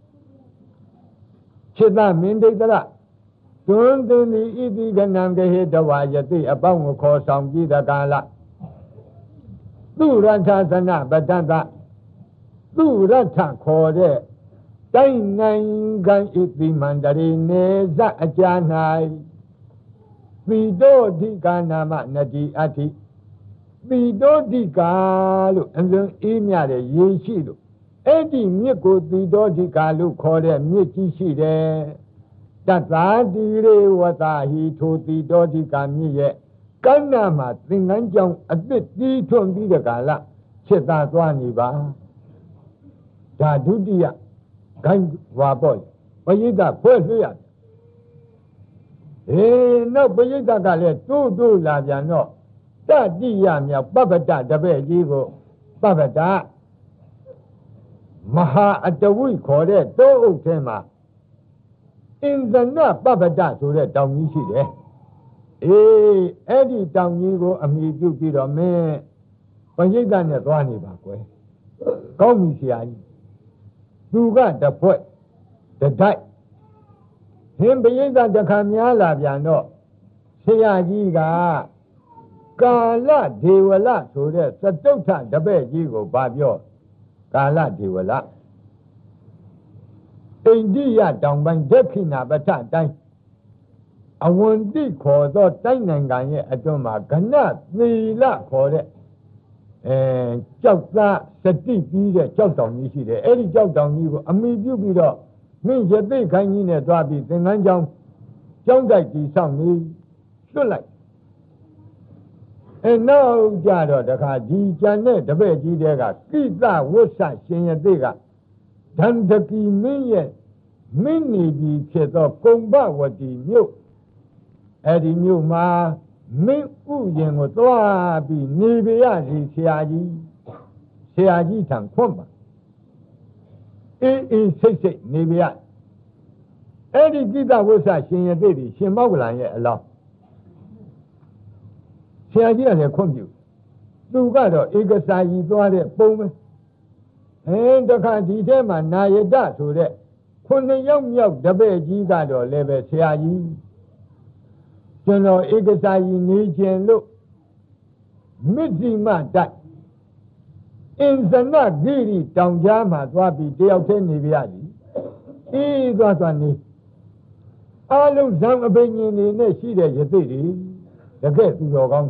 จิตမင်ဒိတ်တရတွန်းသင်သည်ဣတိကနံဂဟေတဝါယတိအပေါင်းကိုခေါ်ဆောင်ပြီးတကားလားသူရထသနပတ္တသသူရထခေါ်တဲ့တိုင်းနိုင်ငံဣတိမန္တရေနေဇအကြာ၌သီတောဓိကာနာမနတိအတ္ထိသီတောဓိကာလို့အလွန်အေးမြတဲ့ရေရှိလို့အဲ့ဒီမြစ်ကိုသီတောဓိကာလို့ခေါ်တဲ့မြစ်ကြီးရှိတယ်တသာတိရေဝတာဟိထိုသီတောဓိကာမြစ်ရဲ့ကမ်းနားမှာသင်္ကန်းကြောင်အသစ်တီးထွန်းပြီးတဲ့ကာလဖြစ်သာသွားနေပါဒါဒုတိယဂိုင်းဝါပေါ့ပရိသတ်ဖွဲ့လွှတ်ရနောက်ပရိသတ်ကလည်းတိုးလာပြန်တော့တတိယမြောက်ပပ္ပတတပည့်ကြီးကိုပပ္ပတမဟာအတဝိခေါ်တဲ့တောအုပ်ထဲမှာအင်ဇနပပ္ပတဆိုတဲ့တောင်ကြီးရှိတယ်အဲ့ဒီတောင်ကြီးကိုအမိပြုပြီးတော့မင်းပရိသတ်နဲ့သွားနေပါကွယ်ကောင်းပြီဆရာကြီးသူကတဖွဲ့တတိုက်ဟင်ပရိသတ်တခါများလာပြန်တော့ဆရာကြီးကကာလဒေဝလဆိုတဲ့စတုထတပည့်ကြီးကိုဗာပြောကာလဒေဝလအိန္ဒိယတောင်ပိုင်းဒက္ခိဏပဋ္ဌတိုင်းအဝန္တိခေါ်သောတိုင်းနိုင်ငံရဲ့အတွင်းမှာကနသီလခေါ်တဲ့ကြောက်သားစတိပြီးတဲ့ကြောက်တောင်ကြီးရှိတယ်အဲ့ဒီကြောက်တောင်ကြီးကိုအမိပြုပြီးတော့မင်းရသိခိုင်းကြီးနဲ့သွားပြီးသင်္ကန်းကျောင်းတိုက်တီဆောင်နေလွတ်လိုက်နောက်ကြတော့တခါဒီကျန်တဲ့တပည့်ကြီးတွေကကိသဝဋ္ဆရှင်ရသိကဒန္တကီမင်းရဲ့မင်းနေပြီးဖြစ်သောကုံဘဝတီမြို့အဲ့ဒီမြို့မှာမင်းဥယျင်ကိုသွားပြီးနေပြရစီဆရာကြီးထံခွန့်ပါအေးစိတ်နေပြရအဲ့ဒီကိတဝဋ္ဆရှင်ရသိတွေရှင်မောက္ကလန်ရဲ့အလောင်းဆရာကြီးကလည်းခွန့်ပြုသူကတော့ဧကစာကြီးသွားတဲ့ပုံပဲတခါဒီထဲမှာနာယတဆိုတဲ့9ယောက်မြောက်တပည့်ကြီးကတော့လည်းပဲဆရာကြီးကျွန်တော်ဧကစာကြီးနေခြင်းလို့မစ္စိမတိုက်အင်ဇနဂိရိတောင်ကြားမှာသွားပြီးတယောက်တည်းနေပြရစီသွားနေအလုံးဇံအပင်ရှင်တွေနဲ့ရှိတဲ့ယသိတွေတကယ်သူတော်ကောင်း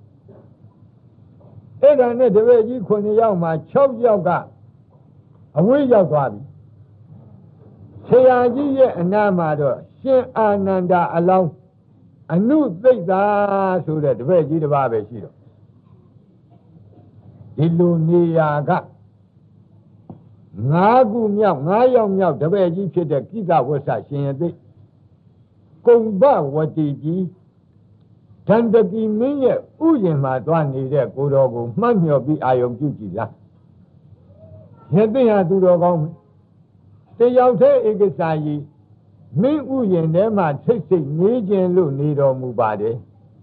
အဲ့ဒါနဲ့တပည့်ကြီး9ယောက်မှာ6ယောက်ကအဝေးရောက်သွားပြီဆရာကြီးရဲ့အနားမှာတော့ရှင်အာနန္ဒာအလောင်းအနုသိက္ခာဆိုတဲ့တပည့်ကြီးတစ်ပါးပဲရှိတော့ဒီလိုနေရာက ngã gu nhau ngã yong nhau đập bè gìဖြစ်တဲ့ကိစ္စဝဆရှင်ရသိကုံဘဝတိကြီးတန်တကီမင်းရဲ့ဥယျာဉ်မှာသွားနေတဲ့ကိုတော်ကိုမှတ်မြော်ပြီးအာယုံပြုကြည့်လားရသိဟာသူတော်ကောင်းတယောက်တည်းဧကစာကြီးမင်းဥယျာဉ်ထဲမှာထိတ်ဆိတ်နေခြင်းလို့နေတော်မူပါတယ်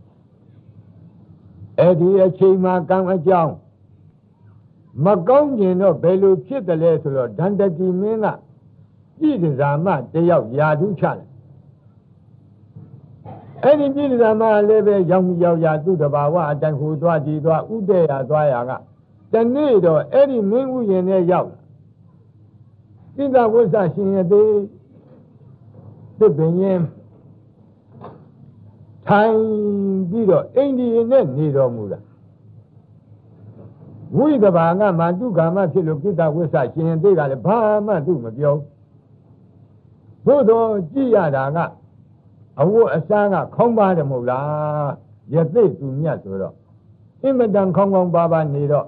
အဲ့ဒီအချိန်မှာကံအကြောင်းမကောင်းကျင်တော့ဘယ်လိုဖြစ်တယ်လဲဆိုတော့ဒန္တကီမင်းကပြည်တစာမတယောက်ယာထုချတယ်အဲ့ဒီပြည်တစာမလည်းပဲရောက်ရာသူ့တဘာဝအတိုင်းဟိုသွားဒီသွားဥဒေရာသွားရာကတနေ့တော့အဲ့ဒီမင်းဥယျာဉ်ထဲရောက်တိသဝဆရှင်ရသေးသစ်ပင်ရင်ထိုင်ပြီးတော့အိန္ဒိယနဲ့နေတော်မူတာဝိသဘာကမာတုကာမဖြစ်လို့ကိတဝိသရှင်ရင်သိကလည်းဘာမှသူ့မပြောသို့တော့ကြည့်ရတာကအဝတ်အစားကခေါင်းပါတယ်မဟုတ်လားရသိသူမြတ်ဆိုတော့အင်မတန်ခေါင်းပါနေတော့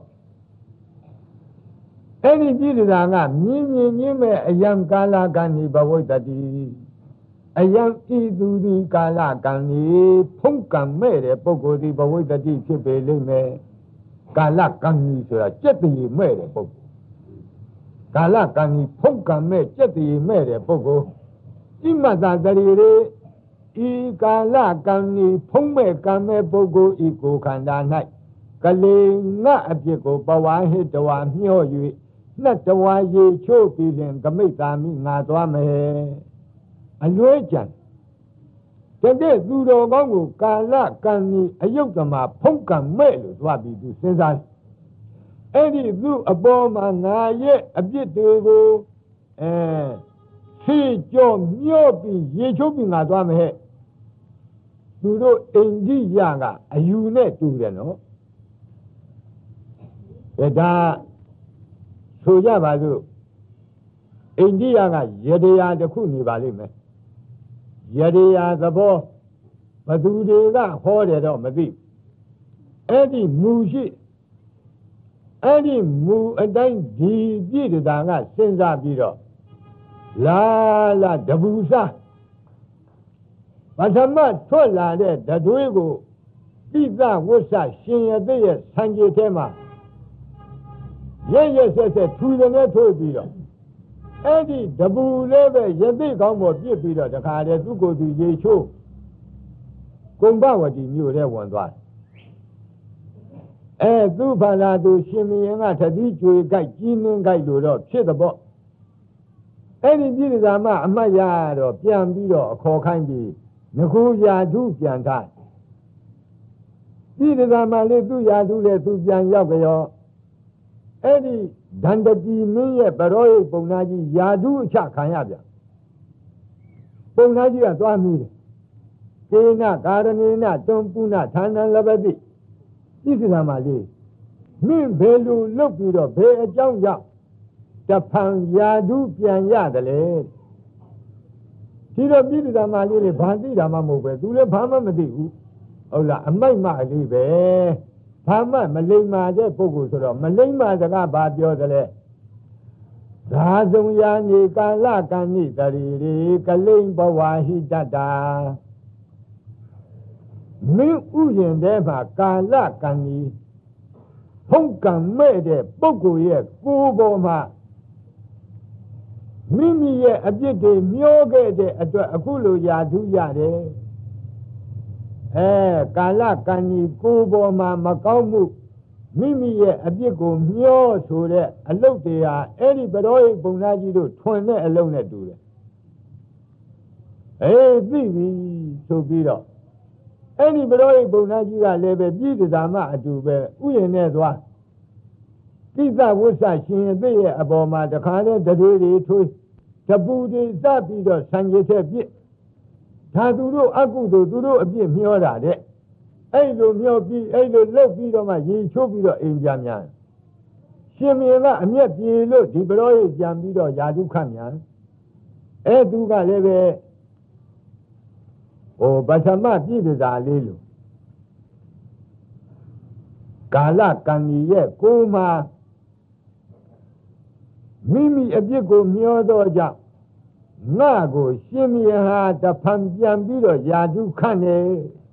အဲ့ဒီပြည်သူကမြင်းမဲ့အယံကာလကံဤဘဝိတ္တိအယံဤသူဒီကာလကံဤဖုံးကံမဲ့တဲ့ပုဂ္ဂိုလ်ဒီဘဝိတ္တိဖြစ်ပေလိမ့်မယ်ကာလကံဤဆိုတာကြက်တည်မဲ့တဲ့ပုဂ္ဂိုလ်ကာလကံဤဖုံးကံမဲ့ကြက်တည်မဲ့တဲ့ပုဂ္ဂိုလ်ဣမတတရီရေဤကာလကံဤဖုံးမဲ့ကံမဲ့ပုဂ္ဂိုလ်ဤကိုခန္ဓာ၌ကလေးငါအဖြစ်ကိုပဝါဟိတဝါမျှော့၍နှစ်တဝါရေချိုးပြီးရင်ကမိတ်သာမိငါသွားမယ်အလွဲကြံတဲ့သူတော်ကောင်းကိုကာလကံဤအယုတ်တမဖုံးကံမဲ့လို့သွားပြီးသူစဉ်းစားအဲ့ဒီသူအပေါ်မှာငါရဲ့အပြစ်တွေကိုဖြည့်ကြောမျောပြီးရေချိုးပြီးငါသွားမယ်သူတို့အိန္ဒိယကအယူနဲ့တူတယ်နော်ဒါဆိုကြပါစို့အိန္ဒိယကရေတရာတစ်ခုနေပါလိမ့်မယ်ရေတရာသဘောဘသူတွေကဟောတယ်တော့မသိအဲ့ဒီမူရှိအဲ့ဒီမူအတိုင်းဒီပြည့်တသာကစဉ်းစားပြီးတော့လာတပူစားပထမထွက်လာတဲ့ဓသွေးကိုပိသဝုဆရှင်ရတဲ့ရဲ့ဆံကြေထဲမှာရက်ဆက်ထူတယ်ထိုးပြီးတော့အဲ့ဒီတပူလေးပဲရသိကောင်းပေါ်ပြစ်ပြီးတော့တခါတည်းသူ့ကိုယ်သူရေချိုးကုံဘဝတီမြို့ထဲဝင်သွားသူ့ဘာသာသူရှင်မင်းကတတိကျွေကြိုက်ကြီးနှင်းကြိုက်လို့တော့ဖြစ်တဲ့ပေါ့အဲ့ဒီပြည်သာမအမှတ်ရတော့ပြန်ပြီးတော့အခေါ်ခိုင်းပြီးငခုရာထုပြန်ထားပြည်သာမလေးသူ့ရာထုလည်းသူပြန်ရောက်ကြောအဲ့ဒီဒန္တတိမင်းရဲ့ပရောဟိတ်ပုံနာကြီးယာထုအချခံရပြန်ပုံနာကြီးကသွားမိတယ်ကေနကာရဏေနတွန်ပုဏဌာနလပတိပြည်သာမလေးမင်းဘယ်လိုလုပ်ပြီးတော့ဘယ်အကြောင်းကြောင့်တဖန်ယာထုပြန်ရတယ်လေဒီတော့ပြည်သာမလေးတွေဘာသိတာမှမဟုတ်ပဲသူလည်းဘာမှမသိဘူးဟုတ်လားအမိုက်မအလေးပဲဘာမှမလိမ္မာတဲ့ပုဂ္ဂိုလ်ဆိုတော့မလိမ္မာစကားဘာပြောသလဲသာဆုံးယာနေကာလကံနိတရီရေကလိမ္ဘဝဟိတတ္တာမင်းဥယျာဉ်ထဲမှာကာလကံဤဖုံးကံမဲ့တဲ့ပုဂ္ဂိုလ်ရဲ့ကိုယ်ပေါ်မှာမိမိရဲ့အပြစ်တွေမျောခဲ့တဲ့အတွက်အခုလိုယာထုရတယ်ကာလကံကြီးကိုယ်ပေါ်မှာမကောင်းမှုမိမိရဲ့အပြစ်ကိုမျောဆိုတဲ့အလုပ်တွေဟာအဲ့ဒီပရောဟိတ်ပုံနာကြီးတို့ထွင်တဲ့အလုပ်နဲ့တူတယ်သိပြီဆိုပြီးတော့အဲ့ဒီပရောဟိတ်ပုံနာကြီးကလည်းပဲပြည်တသာမအတူပဲဥယျာဉ်နဲ့သွားကိစ္စဝိဆရှင်အသိရဲ့အပေါ်မှာတခါနဲ့တတွေတွေထိုးတပူတွေစပြီးတော့ဆံရည်ထက်ပြစ်ဒါသူတို့အကုသို့သူတို့အပြစ်မျောတာတဲ့အဲ့လိုမျောပြီးအဲ့လိုလှုပ်ပြီးတော့မှရေချိုးပြီးတော့အိမ်ပြန်များရှင်မင်းကအမျက်ပြေလို့ဒီပရောဟိတ်ပြန်ပြီးတော့ယာထုခတ်များသူကလည်းပဲပထမပြည့်တစားလေးလို့ကာလကံကြီးရဲ့ကိုယ်မှာမိမိအပြစ်ကိုမျောသောကြောင့်ငါကိုရှင်မင်းဟာတဖန်ပြန်ပြီးတော့ယာတုခန့်နေ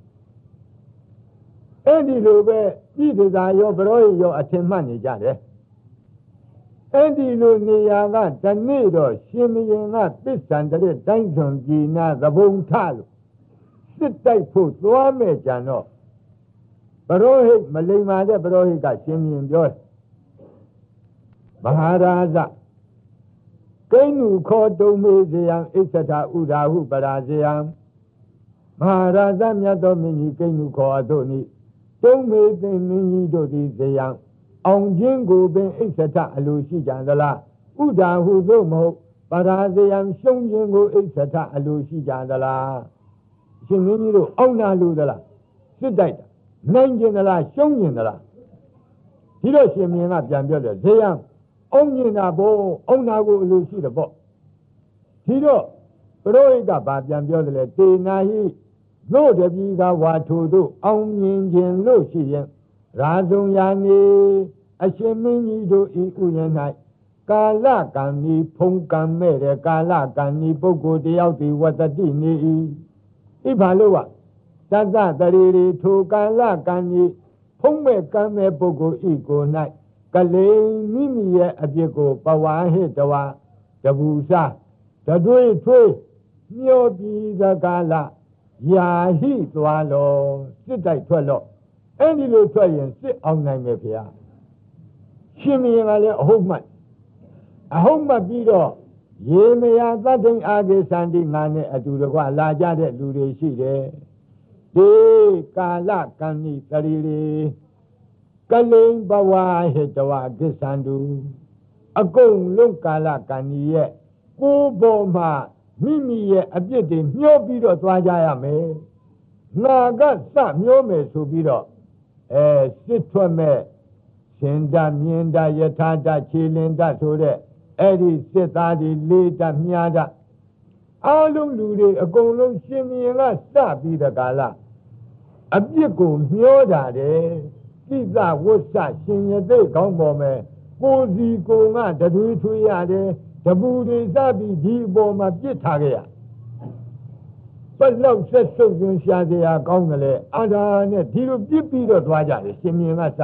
အဲ့ဒီလိုပဲပြည်သူသာရောဘရောရောအထင်မှတ်နေကြတယ်အဲ့ဒီလိုနေရာကတနေ့တော့ရှင်မင်းကသစ္ဆန္တရတိုင်းစွန်ပြည်နာသဘုံထလို့စစ်တိုက်ဖို့သွားမဲ့ကြံတော့ဘရောဟိတ်မလိမ္မာတဲ့ဘရောဟိတ်ကရှင်မင်းပြောတယ်မဟာရာဇကိဏုခောတုံမေဇယံဣစ္ဆထာဥဒါဟုပရာဇယံမဟာရာဇမြတ်သောမင်းကြီးကိဏုခောအတို့နိတုံမေသိမင်းကြီးတို့သည်ဇယံအောင်ခြင်းကိုပင်ဣစ္ဆထအလိုရှိကြသလားဥဒါဟုသို့မဟုတ်ပရာဇယံရှုံးခြင်းကိုဣစ္ဆထအလိုရှိကြသလားရှင်မင်းကြီးတို့အောင်နာလို့သလားစစ်တိုက်တာနိုင်ခြင်းသလားရှုံးခြင်းသလားဒီတော့ရှင်မင်းကပြန်ပြောတယ်ဇယံအောင်မြင်တာပေါ့အောင်နာကိုအလိုရှိတယ်ပေါ့ဒီတော့ဘရောဟိတ်ကဗာပြန်ပြောတယ်လေတေနာဟိတို့တပီကဝါထိုတို့အောင်မြင်ခြင်းလို့ရှိရင်ရာဇုံယာနေအရှင်မင်းကြီးတို့ဤဥယျာဉ်၌ကာလကံဤဖုံကံမဲ့တဲ့ကာလကံဤပုဂ္ဂိုလ်တယောက်သည်ဝတ္တိနေ၏ဤဘာလို့ကသတ္တတရေရီထိုကာလကံဤဖုံမဲ့ကံမဲ့ပုဂ္ဂိုလ်ဤကို၌ကလိန်မိမိရဲ့အပြစ်ကိုပဝါဟိတဝါတပူစားတတွေးထွေးမျောပြီးသကာလယာဟိသွားလောစစ်တိုက်ထွက်လောအဲ့ဒီလိုထွက်ရင်စစ်အောင်နိုင်မယ်ဗျာရှင်မင်းကလည်းအဟုတ်မှတ်ပြီးတော့ရေမယာသတ္တိအာဂေသန္တိငါနဲ့အတူတကွလာကြတဲ့လူတွေရှိတယ်ဒီကာလကံဤတရီရီကလိန်ဘဝဟိတဝကိစ္ဆန္တုအကုန်လုံးကာလကံကြီးရဲ့ကိုယ်ပေါ်မှာမိမိရဲ့အပြစ်တွေမျောပြီးတော့သွားကြရမယ်ငါကစမျောမယ်ဆိုပြီးတော့စစ်ထွက်မဲ့ရှင်တမြင်တယထာတခြေလင်တဆိုတဲ့အဲ့ဒီစစ်သားတွေလေးတမြားတအားလုံးလူတွေအကုန်လုံးရှင်မင်းကစပြီးတဲ့ကာလအပြစ်ကိုမျောတာတယ်ကိစ္စဝတ်ဆရှင်ရတဲ့ကောင်းပေါ်မယ်ကိုစီကိုငါတတွေးထွေးရတယ်တပူတွေစပြီးဒီအပေါ်မှာပြစ်ထားခဲ့ရဘယ်လောက်ဆက်ဆုပ်သွင်းရှာစရာကောင်းတယ်လေအာဒါနဲ့ဒီလိုပြစ်ပြီးတော့သွားကြတယ်ရှင်မင်းကစ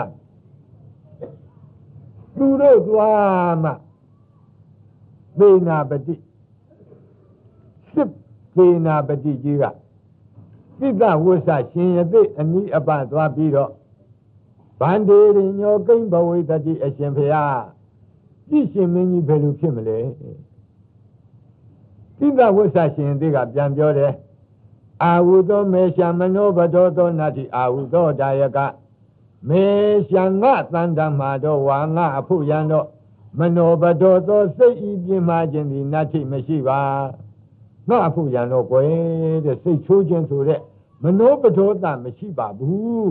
သူတို့သွားမှသေနာပတိစစ်သေနာပတိကြီးကစိတ္တဝိသရှင်ရသိအနိအပသွားပြီးတော့ဗန္ဒေရိညောကိမ့်ဘဝိတတိအရှင်ဖေဟာပြည့်ရှင်မင်းကြီးဘယ်လိုဖြစ်မလဲစိတ္တဝိသရှင်သိကပြန်ပြောတယ်အာဟုသောမေရှမနောဘဒောသောနတ္တိအာဟုသောဒါယကမေရှငါသန္တမတော်ဝါငါအဖို့ရန်တော့မနောဘဒောသောစိတ်ဤပြင်းမှခြင်းသည်နတ္ထိမရှိပါငါအဖို့ရန်တော့ကွယ်တဲ့စိတ်ချိုးခြင်းဆိုတဲ့မနောပဒောတမရှိပါဘူး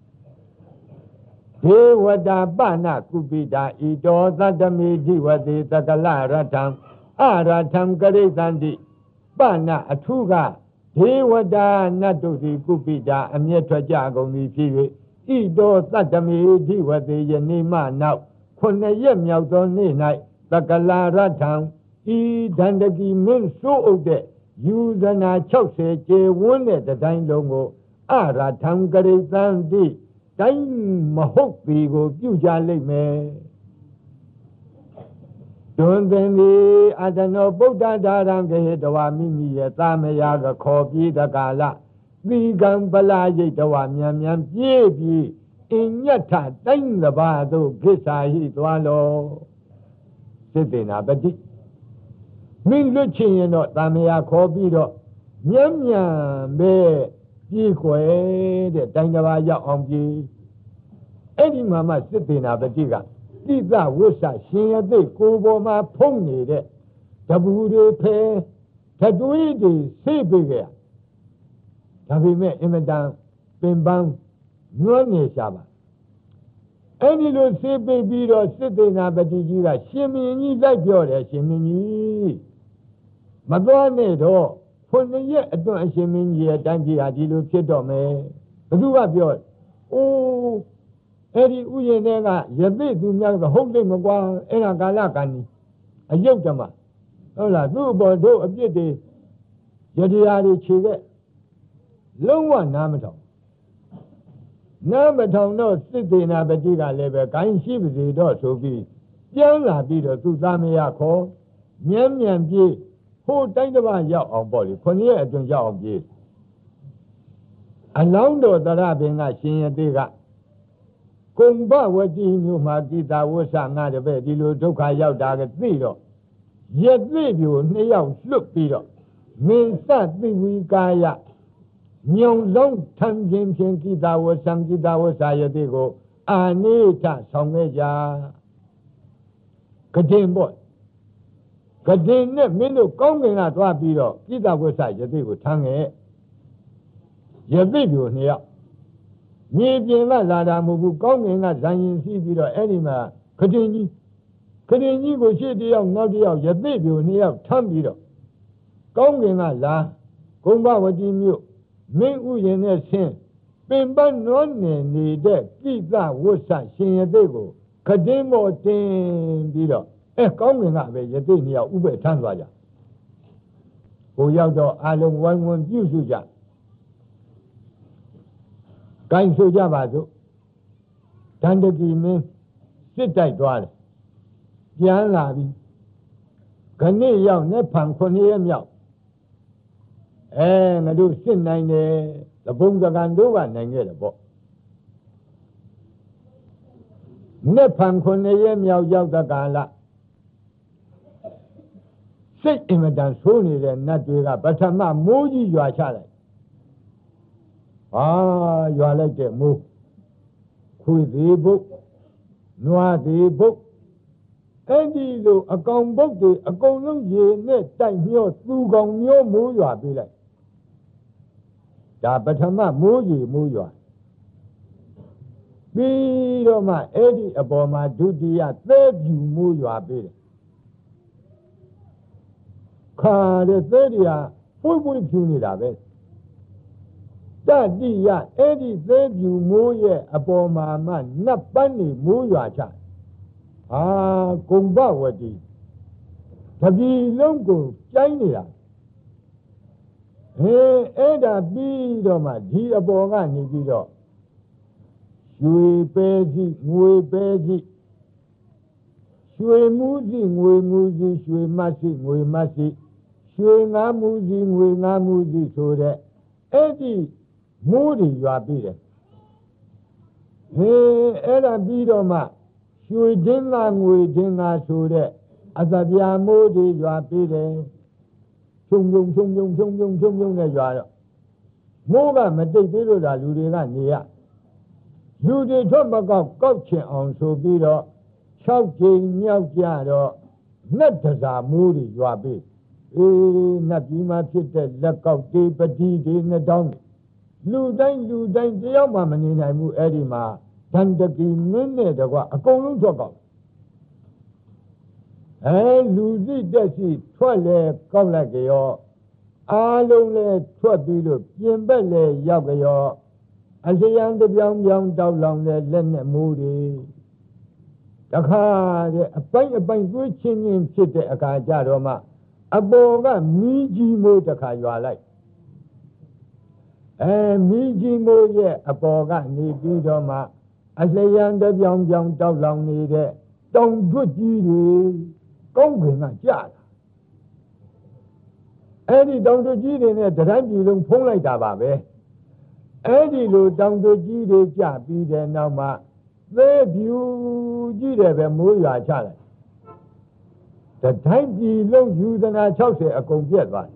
ဒေဝတာပနကုပိတာဣတောသတ္တမေဓိဝတိသကလရထံအရထံကရိသန္တိပနအထုကဒေဝတာနတ်တို့သည်ကုပိတာအမျက်ထွက်ကြကုန်သည်ဖြစ်၍ဣတောသတ္တမေဓိဝတိယနေ့မှနောက်9 ရက်မြောက်သောနေ့၌သကလရထံဤဒန္တကီမင်းစိုးအုပ်တဲ့ယူဇနာ60ကျေဝန်းတဲ့တိုင်းလုံးကိုအရထံကရိသန္တိတိုင်းမဟုတ်ပြီကိုပြုကြလိမ့်မယ်တွင်သင်သည်အတနောဗုဒ္ဓဒါရံကေတဝမိမိရဲ့သာမယာကခေါ်ပြီးတကာလသီကံပလာရိတ်တဝမြန်မြန်ပြေးပြီးအင်ညထတိုင်းတစ်ပါးသို့ကိစ္ဆာဟိသွားလောစိတ္တေနာပတိမင်းလွတ်ချင်ရင်တော့သာမယာခေါ်ပြီးတော့မြန်မြန်ပဲပြေးခွဲတဲ့တိုင်းတစ်ပါးရောက်အောင်ပြေးအဲ့ဒီမှာမှစိတ္တေနာပတိကတိသဝိသရှင်ရသိကိုယ်ပေါ်မှာဖုံးနေတဲ့တပူတွေဖဲတတွေးတွေဆေးပေးခဲ့ဒါပေမဲ့အင်မတန်ပင်ပန်းညှိုးနေရှာပါအဲ့ဒီလိုဆေးပေးပြီးတော့စိတ္တေနာပတိကြီးကရှင်မင်းကြီးလိုက်ပြောတယ်ရှင်မင်းကြီးမသွားနဲ့တော့9 ရက်အတွင်းအရှင်မင်းကြီးရဲ့တန်းကြီးဟာဒီလိုဖြစ်တော့မယ်ဘသူကပြောအိုးအဲ့ဒီဥယျာဉ်တွေကယသိသူများကဟုတ်တယ်မကွာအဲ့ဒါကာလကံကြီးအယုတ်တမဟုတ်လားသူ့အပေါ်တို့အပြစ်တွေယတရားတွေခြေခဲ့လုံးဝနားမထောင်နားမထောင်တော့စစ်သေးနာပတိကလည်းပဲဂိုင်းရှိပါစေတော့ဆိုပြီးပြန်လာပြီးတော့သူ့သားမယားခေါ်မြန်ပြေးဟိုတိုင်းတစ်ပါးရောက်အောင်ပေါ့လေခொနည်းအတွင်းရောက်အောင်ပြေးအလောင်းတော်တရပင်ကရှင်ရသေးကကုံဘဝတိမြို့မှာကိတာဝဆငါတပည့်ဒီလိုဒုက္ခရောက်တာကသိတော့ရသိပြိုနှစ်ယောက်လွတ်ပြီးတော့မင်းစသိဝီကာယညောင်လုံးထံခြင်းဖြင့်ကိတာဝဆံကိတာဝဆာယတိကိုအာနိထဆောင်ခဲ့ကြကတင်ပေါ့ကတင်နဲ့မင်းတို့ကောင်းကင်ကသွားပြီးတော့ကိတာဝဆာယတိကိုထမ်းခဲ့ရသိပြိုနှစ်ယောက်မြေပြင်ကလာတာမဟုတ်ဘူးကောင်းကင်ကဇန်ရင်စီးပြီးတော့အဲ့ဒီမှာခတင်ကြီးကိုရှေ့တယောက်နောက်တယောက်ရသိပြိုနှစ်ယောက်ထမ်းပြီးတော့ကောင်းကင်ကလာဂုံဘဝတိမြို့မင်းဥယျာဉ်နဲ့ဆင်းပင်ပန်းနွမ်းနယ်နေတဲ့ကိသဝဆရှင်ရသိကိုခတင်မော်တင်ပြီးတော့ကောင်းကင်ကပဲရသိနှစ်ယောက်ဥပ္ပထမ်းသွားကြဟိုရောက်တော့အလုံးဝိုင်းဝန်းပြုစုကြဂိုင်းဆိုကြပါစို့ဒန္တကီမင်းစစ်တိုက်သွားတယ်ပြန်လာပြီခဏရောက်နဲ့ဖန်9ရက်မြောက်ငါတို့စစ်နိုင်တယ်သဘုံစကန်တို့ကနိုင်ခဲ့တယ်ပေါ့နဲ့ဖန်9ရက်မြောက်ရောက်တဲ့ကာလစိတ်အင်မတန်ဆိုးနေတဲ့နတ်တွေကပထမမိုးကြီးရွာချလိုက်ရွာလိုက်တဲ့မိုးခွေသေးဘုတ်နွားသေးဘုတ်အဲ့ဒီလိုအကောင်ဘုတ်တွေအကုန်လုံးရေနဲ့တိုက်မျောသူကောင်မျိုးမိုးရွာပေးလိုက်ဒါပထမမိုးကြီးမိုးရွာပြီးတော့မှအဲ့ဒီအပေါ်မှာဒုတိယသဲပြူမိုးရွာပေးတယ်ခါတဲ့သဲတွေကပွေ့ပွေ့ဖြူနေတာပဲတတိယအဲ့ဒီသဲပြူမိုးရဲ့အပေါ်မှာမှနတ်ပန်းနေမိုးရွာချကုံဘဝတိတပြည်လုံးကိုကျိုင်းနေတာအဲ့ဒါပြီးတော့မှဒီအပေါ်ကနေပြီးတော့ရွှေပဲစီငွေပဲစီရွှေမူးစီငွေမူးစီရွှေမတ်စီငွေမတ်စီရွှေငါးမူးစီငွေငါးမူးစီဆိုတဲ့အဲ့ဒီမိုးတွေရွာပြီးတယ်အဲ့ဒါပြီးတော့မှရွှေဒင်းသားငွေဒင်းသားဆိုတဲ့အသပြာမိုးတွေရွာပြီးတယ်ချုံနဲ့ရွာတော့မိုးကမတိတ်သေးလို့လားလူတွေကနေရလူတွေထွက်မကောက်ချင်အောင်ဆိုပြီးတော့6ကြိမ်မြောက်ကြတော့နတ်တစားမိုးတွေရွာပြီးနတ်ကြီးမှာဖြစ်တဲ့လက်ကောက်တွေပတိတွေနှစ်တောင်းလူတိုင်းတယောက်မှမနေနိုင်ဘူးအဲ့ဒီမှာဒန္တကီမင်းနဲ့တကွအကုန်လုံးထွက်ကောက်လူစိတက်စီထွက်လဲကောက်လိုက်ကြောအားလုံးလဲထွက်ပြီးလို့ပြင်ပက်လဲရောက်ကြောအလျံတပြောင်းတောက်လောင်လဲလက်နဲ့မိုးတွေတခါတဲ့အပိုင်းသွေးချင်းဖြစ်တဲ့အခါကြတော့မှအပေါ်ကမီးကြီးမိုးတခါရွာလိုက်မီးကြီးမိုးရဲ့အပေါ်ကနေပြီးတော့မှအလျံတပြောင်းတောက်လောင်နေတဲ့တောင်တွတ်ကြီးတွေကောင်းကင်ကကြာတာအဲ့ဒီတောင်တွတ်ကြီးတွေနဲ့တတိုင်းပြည်လုံးဖုံးလိုက်တာပါပဲအဲ့ဒီလိုတောင်တွတ်ကြီးတွေကြာပြီးတဲ့နောက်မှာသဲပြူကြီးတယ်ပဲမိုးရွာချလိုက်တတိုင်းပြည်လုံးယူဇနာ60အကုန်ပြက်သွားတယ်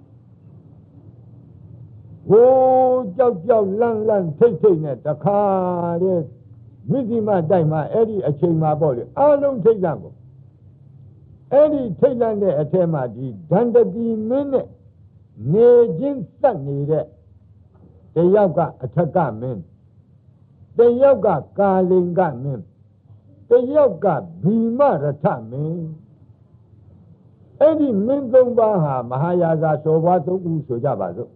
ဟိုးကြောက်လန့်ထိတ်နဲ့တခါတဲ့မြစ်စီမတိုက်မှာအဲ့ဒီအချိန်မှာပေါ့လေအားလုံးထိတ်လန့်ကိုအဲ့ဒီထိတ်လန့်တဲ့အထက်မှာဒီဒန္တကီမင်းနဲ့နေချင်းစက်နေတဲ့တယောက်ကအထက်ကမင်းတယောက်ကကာလင်ကမင်းတယောက်ကဘီမရထမင်းအဲ့ဒီမင်းသုံးပါးဟာမဟာယာဇာစောဘွားသုံးဦးဆိုကြပါစို့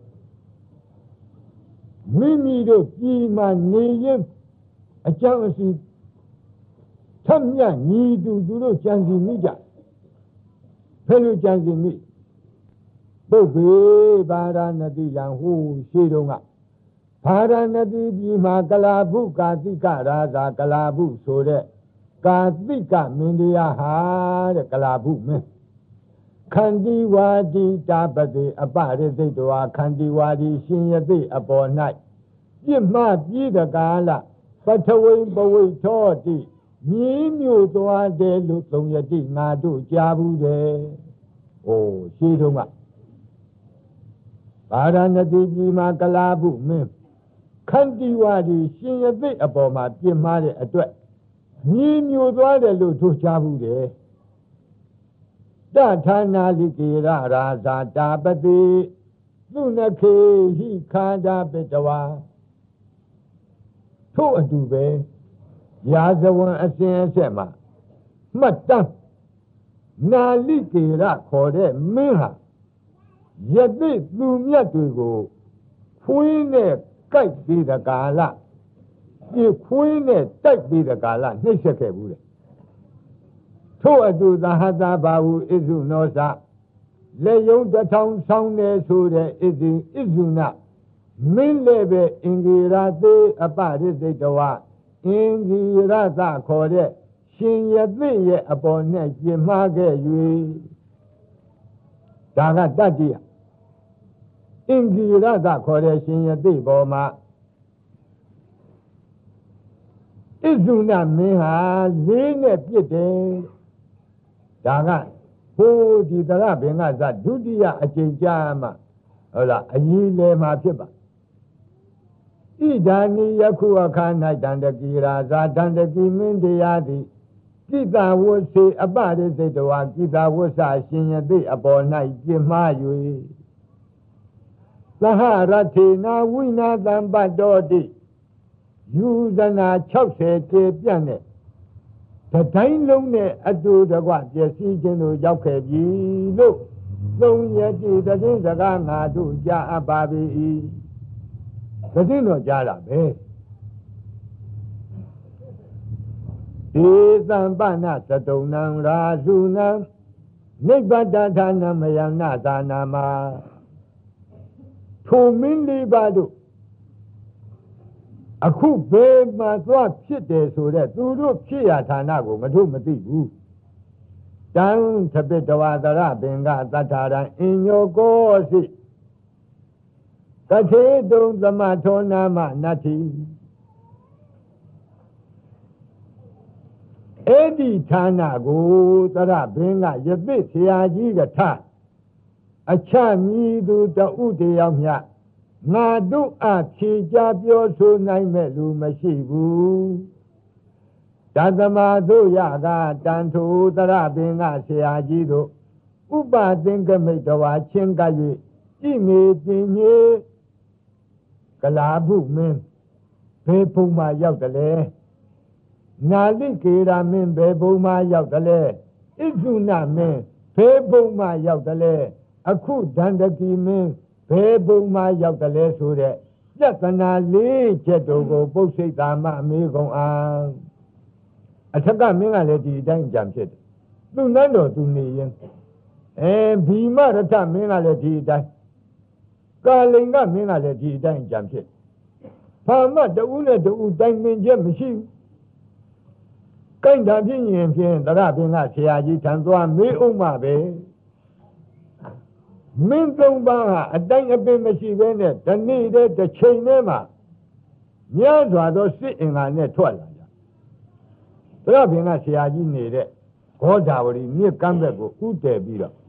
မိမိတို့ပြည်မှာနေရင်အကြောင်းအစီထက်မြညီသူတို့ကြံစီမိကြလိုကြံစီမိပုပ္ပေဗာရာဏတိယံဟူရှိတုန်းကဗာရာဏတိပြည်မှာကလာဘုကာတိကရာဇာကလာဘုဆိုတဲ့ကာတိကမင်းတရားဟာတဲ့ကလာဘုမင်းခန္တီဝါဒီတာပတိအပရိသိတဝါခန္တီဝါဒီရှင်ယသိအပေါ်၌ပြစ်မှားပြီးတကားလပထဝီပဝိထောတိမြင်းမျိုးသွားတယ်လို့သုံးရတိငါတို့ကြားဘူးတယ်။အိုးရှိတုန်းကဗာရာဏသီပြည်မှာကလာဘုမင်းခန္တီဝါဒီရှင်ယသိအပေါ်မှာပြစ်မှားတဲ့အတွက်မြင်းမျိုးသွားတယ်လို့တို့ကြားဘူးတယ်။တထာနာလိကေရရာဇာတာပတိသူနခေဟိခန္ဓာပိတဝါထို့အတူပဲရာဇဝင်အစဉ်အဆက်မှာမှတ်တမ်းနာလိကေရခေါ်တဲ့မင်းဟာယသိသူမြတ်တွေကိုဖွေးနဲ့ကြိုက်ပြီးတဲ့ကာလဒီဖွေးနဲ့တိုက်ပြီးတဲ့ကာလနှိမ့်ဆက်ခဲ့ဘူးလေထို့အတူသဟတာဘာဝဣဇုနောသလက်ယုံတစ်ထောင်ဆောင်းနေဆိုတဲ့ဣဇုနမင်းလည်းပဲအင်္ဂိရသေအပရိစိတဝအင်္ဂိရသခေါ်တဲ့ရှင်ယသိရဲ့အပေါ်နဲ့ကျင်မှားခဲ့၍ဒါကတတ္တိယအင်္ဂိရသခေါ်တဲ့ရှင်ယသိပေါ်မှာဣဇုနမင်းဟာလေးနဲ့ပြစ်တယ်ဒါကဟိုဒီတရဘင်္ဂဇဒုတိယအကျင့်ကြမှာဟုတ်လားအကြီးလေမှာဖြစ်ပါဣဒာနိယခုအခါ၌တန္တကိရာဇာတန္တကိမင်းတရားသည်ကိတဝုစေအပရိစိတဝါကိတဝုဆရှင်ယသိအပေါ်၌ပြင်းမှား၍သဟရထေနာဝိနာသံပတ္တောတိယူဇနာ60ကျေပြန့်တဲ့တတိုင်းလုံးနဲ့အတူတကွပျက်စီးခြင်းတို့ရောက်ခဲ့ပြီလို့သုံးရတိတည်စကားငါတို့ကြားအပ်ပါပြီတည်တော့ကြားတာပဲဧသံပနသတုံနံရာဇုနံနိဗ္ဗတဌာနမယနာသာနာမှာထိုမင်းလေးပါတို့အခုဘယ်မှာသွားဖြစ်တယ်ဆိုတဲ့သူတို့ဖြစ်ရဌာနကိုမတို့မသိဘူးတံသပိတဝါဒရပင်ကသတ္ထာရံအညောကောစိတထေတုံသမထောနာမနတ္ထိအဲ့ဒီဌာနကိုသရပင်ကယသိဆရာကြီးကထအချမြည်သူတဥတယောက်မြငါတို့အဖြေကြပြောဆိုနိုင်မဲ့လူမရှိဘူးတသမတို့ရကတန်ထိုသရပင်ကဆရာကြီးတို့ဥပသင်္ကမိတ်တော်ချင်းက၍ကြည်မေပင်ကြီးကလာဘုမင်းဘယ်ဘုံမှာရောက်တယ်လဲနာလိကေရာမင်းဘယ်ဘုံမှာရောက်တယ်လဲဣဇုနမင်းဘယ်ဘုံမှာရောက်တယ်လဲအခုဒန္တကိမင်းဘယ်ဘုံမှာရောက်တယ်လဲဆိုတဲ့ပြဿနာ၄ချက်တို့ကိုပုတ်စိတ်သာမအမေကုန်အောင်အထက်ကမင်းကလည်းဒီအတိုင်းကြံဖြစ်တယ်သူနန်းတော်သူနေရင်ဘီမရထမင်းကလည်းဒီအတိုင်းကာလိန်ကမင်းကလည်းဒီအတိုင်းကြံဖြစ်ဘာမှတဦးနဲ့တဦးတိုင်ပင်ချက်မရှိဘူးကိုင်တာဖြစ်ရင်ဖြင့်တရပင်ကဆရာကြီးထံသွားမေးအောင်မှာပဲမင်းသုံးပါးဟာအတိုင်းအပင်မရှိဘဲနဲ့ဒီနေ့တည်းတစ်ချိန်တည်းမှာများစွာသောစစ်အင်္ဂါနဲ့ထွက်လာကြတရပင်ကဆရာကြီးနေတဲ့ဂေါဒါဝရီမြစ်ကမ်းဘက်ကိုဥတည်ပြီးတော့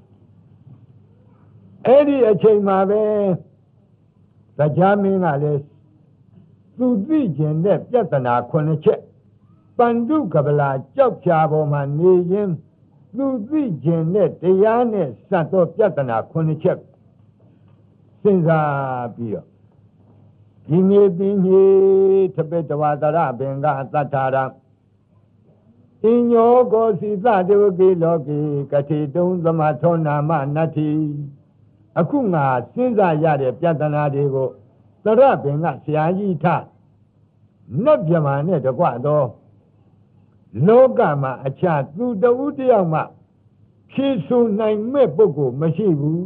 အဲ့ဒီအချိန်မှာပဲတရားမင်းကလည်းသူသိကျင်တဲ့ပြဿနာ9ချက်ပန္တုကပလာကြောက်ဖြာပေါ်မှာနေရင်သူသိကျင်တဲ့တရားနဲ့စပ်သောပြဿနာ9ချက်စဉ်းစားပြီးတော့ဒီမြေပင်ကြီးသပိတဝါဒရပင်ကသတ္ထာရံအညောကောစီသတေဝကေလောကေကတိတုံသမထောနာမနတ္ထိအခုငါစဉ်းစားရတဲ့ပြဿနာတွေကိုသရပင်ကဆရာကြီးထနတ်မြမာနဲ့တကွတော့လောကမှာအခြားသူတဦးတယောက်မှဖြေဆိုနိုင်မဲ့ပုဂ္ဂိုလ်မရှိဘူး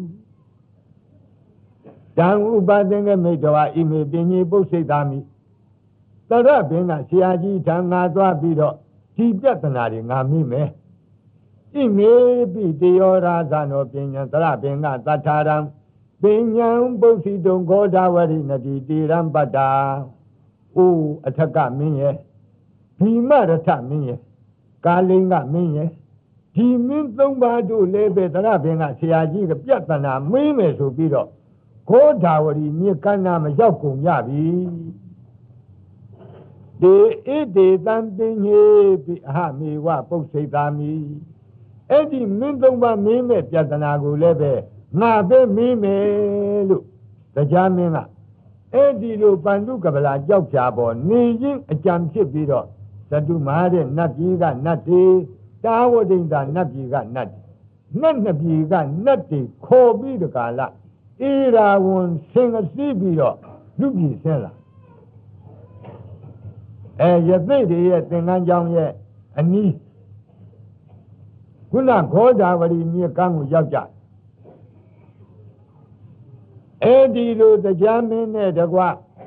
တံဥပါသင်္ကမိတ်တော်ဣမေပင်ကြီးပုစိတ်သားမိတရပင်ကဆရာကြီးထံငါသွားပြီးတော့ဒီပြဿနာတွေငါမိမယ်ဣမေပိတယောရာဇနောပညာတရပင်ကသတ္ထာရံပညာပုစိတုံခောဓဝရိနတိတိရံပတ္တာအိုအထက်ကမင်းရဲ့ဘိမရထမင်းရဲ့ကာလိန်ကမင်းရဲ့ဒီမင်းသုံးပါးတို့လည်းပဲတရပင်ကဆရာကြီးကပြဿနာမင်းမယ်ဆိုပြီးတော့ခောဓဝရိမြေကန္နာမရောက်ကုန်ကြပြီဒေဣဒေတံပင်ကြီးပိအဟမေဝပုစိတ်သာမိအဲ့ဒီမင်းသုံးပါးမင်းမဲ့ပြဿနာကိုလည်းပဲငါပဲမင်းမယ်လို့တရားမင်းကအဲ့ဒီလိုပန္တုကပလာကြောက်ဖြာပေါ်နေရင်အကြံဖြစ်ပြီးတော့သတုမဟာတဲ့နတ်ပြည်ကနတ်တွေတာဝတိန်တာနတ်ပြည်ကနတ်နှစ်ပြည်ကနတ်တွေခေါ်ပြီးတကာလဣရာဝံဆင်ကစီးပြီးတော့လူပြည်ဆင်းလာယသိတွေရဲ့သင်္ကန်းကျောင်းရဲ့အနီးခုနခောဓဝရီမြေကမ်းကိုရောက်ကြအဲ့ဒီလိုတရားမင်းနဲ့တကွ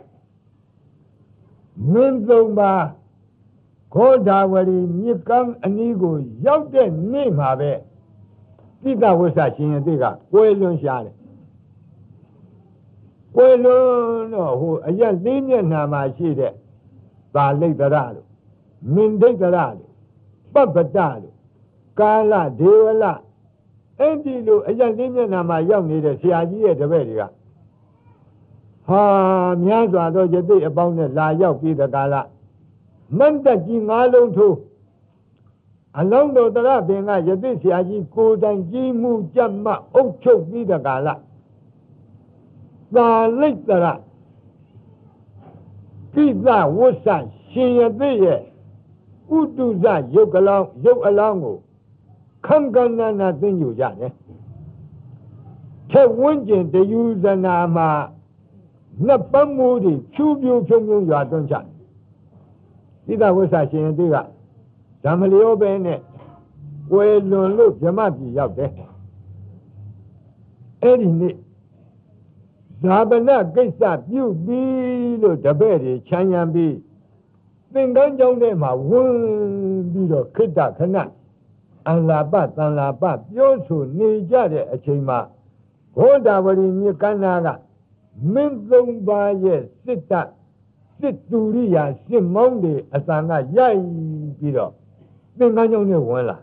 မင်းသုံးပါခောဓဝရီမြေကမ်းအနီးကိုရောက်တဲ့နေ့မှာပဲတိတဝိသရှင်ရဲ့တိကကွယ်လွန်ရှားတယ်ကွယ်လွန်တော့ဟိုအရက်လေးမျက်နှာမှာရှိတဲ့သာလိတ်တရတို့မင်ဒိတ်တရတို့ပပ္ပတတို့ကာလဒေဝလအဲ့ဒီလိုအရက်လေးမျက်နှာမှာရောက်နေတဲ့ဆရာကြီးရဲ့တပည့်တွေကဟာများစွာသောယသိအပေါင်းနဲ့လာရောက်ပြီးတကာလမန္တကြီး၅လုံးထိုးအလုံးတော်တရပင်ကယသိဆရာကြီးကိုယ်တိုင်ကြီးမှုကြက်မှအုပ်ချုပ်ပြီးတကာလသာလိတ်တရကိသဝဆရှင်ယသိရဲ့ဥတုဇရုပ်အလောင်းကိုခံကဏနာသိညူကြတယ်ထက်ဝန်းကျင်တယူဇနာမှာနှစ်ပတ်မိုးတွေဖြူဖြူဖြုံဖြုံရွာသွန်းချကိသဝဆရှင်ယသိကဓမ္မလျောပဲနဲ့ဝယ်လွန်လို့ဗြဟ္မပြည်ရောက်တယ်အဲ့ဒီနေ့ဇာပနကိစ္စပြုပြီးလို့တပည့်တွေချမ်းရံပြီးသင်္ကန်းကျောင်းထဲမှာဝင်ပြီးတော့ခိတ္တခဏအလာပသံလာပပြောဆိုနေကြတဲ့အချိန်မှာဘောဓဝရီမြေကန္နာကမင်းသုံးပါးရဲ့စစ်တူရိယာစစ်မောင်းတွေအစံကရိုက်ပြီးတော့သင်္ကန်းကျောင်းထဲဝင်လာ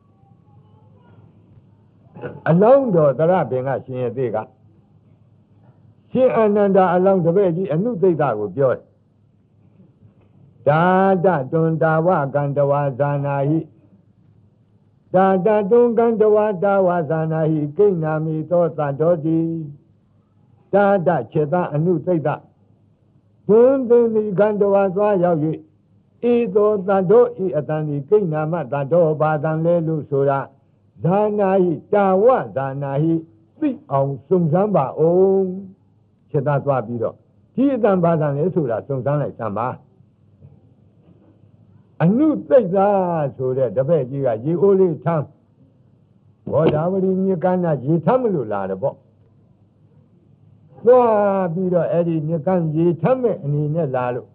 အလောင်းတော်တရပင်ကရှင်ရဲ့သေးကရှင်အာနန္ဒာအလောင်းတပည့်ကြီးအနုသိဒ္ဓကိုပြောတယ်ဒါတတွန်တာဝကန္တဝါဇာနာဟိဒါတတွန်ကန္တဝါတာဝါဇာနာဟိကိဏာမိသောသတ္တောတိဒါတခြေသားအနုသိဒ္ဓဘုံသူနိကန္တဝါသွားရောက်၍ဤသောသတ္တောဤအတန်ဒီကိဏာမသတ္တောဘာတံလဲလို့ဆိုတာဇာနာဟိတာဝဇာနာဟိသိအောင်စုံစမ်းပါအောင်ခြေသားသွားပြီးတော့ဒီအတန်ဘာတံလဲဆိုတာစုံစမ်းလိုက်စမ်းပါအနုသိဒ္ဓဆိုတဲ့တပည့်ကြီးကရေအိုးလေးထမ်းဘောဓဝရီမြေကန္နာရေထမ်းမလို့လာတယ်ပေါ့သွားပြီးတော့အဲ့ဒီမြေကမ်းရေထမ်းမဲ့အနေနဲ့လာလို့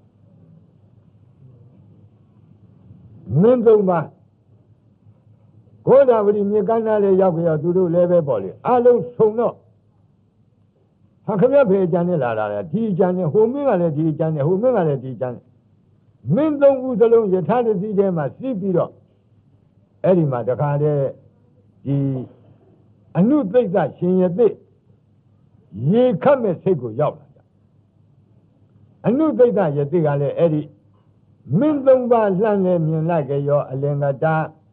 မင်းသုံးပါဘောဓဝရီမြေကန္နာလေးရောက်ကြရောသူတို့လည်းပဲပေါ့လေအလုံးဆုံတော့ဟာခမရဖေအကျန်နဲ့လာတာလေဒီအကျန်နဲ့ဟိုမင်းကလည်းဒီအကျန်နဲ့ဟိုမင်းကလည်းဒီအကျန်နဲ့မင်းသုံးခုစလုံးယထာတစီထဲမှာစီးပြီးတော့အဲ့ဒီမှာတခါတည်းဒီအနုသိဒ္ဓရှင်ယသိရေခတ်မဲ့စိတ်ကိုရောက်လာကြအနုသိဒ္ဓယသိကလည်းအဲ့ဒီမင်းသုံးပါးလှမ်းနေမြင်လိုက်ကြရောအလင်္ကတာ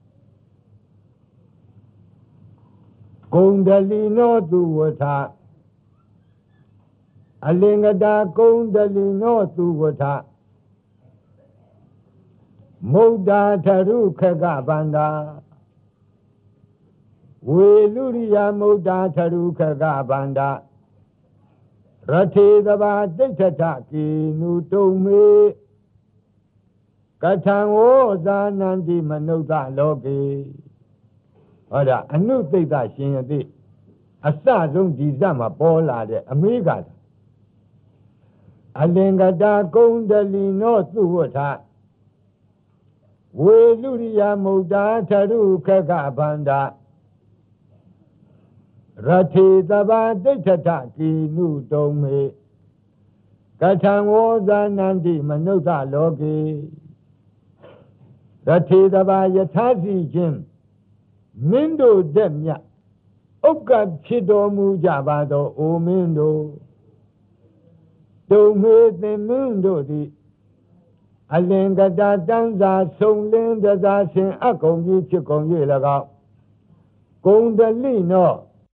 ဂုံဒလီနောသူဝထာအလင်္ကတာဂုံဒလီနောသူဝထာမုဒ္ဒာထရုခကဗန္ဒာဝေလူရိယမုဒ္ဒာထရုခကဗန္ဒာရထေသဘာတိဋ္ဌထကေနုတုံမေကထံဝောဇာနန္တိမနုဿလောကေဟောဒါအနုသိတ္တရှင်ယတိအစဆုံးဒီဇတ်မှာပေါ်လာတဲ့အမေးကအလင်္ကတာကုံတလီနောသုဝထဝေလူရိယမုဒ္ဒါထရုခကဗန္ဒရထေတဘာတိဋ္ဌထကိနုတုံမေကထံဝောဇာနန္တိမနုဿလောကေရထေတဘာယထာစီခြင်းမင်းတို့တဲ့မြတ်ဥက္ကဖြစ်တော်မူကြပါသောအိုမင်းတို့တုံမေသင်မင်းတို့သည်အလင်္ကတာတန်းစာဆုံလင်းတစားရှင်အကုန်ကြီးဖြစ်ကုန်၍၎င်းဂုံတလိနော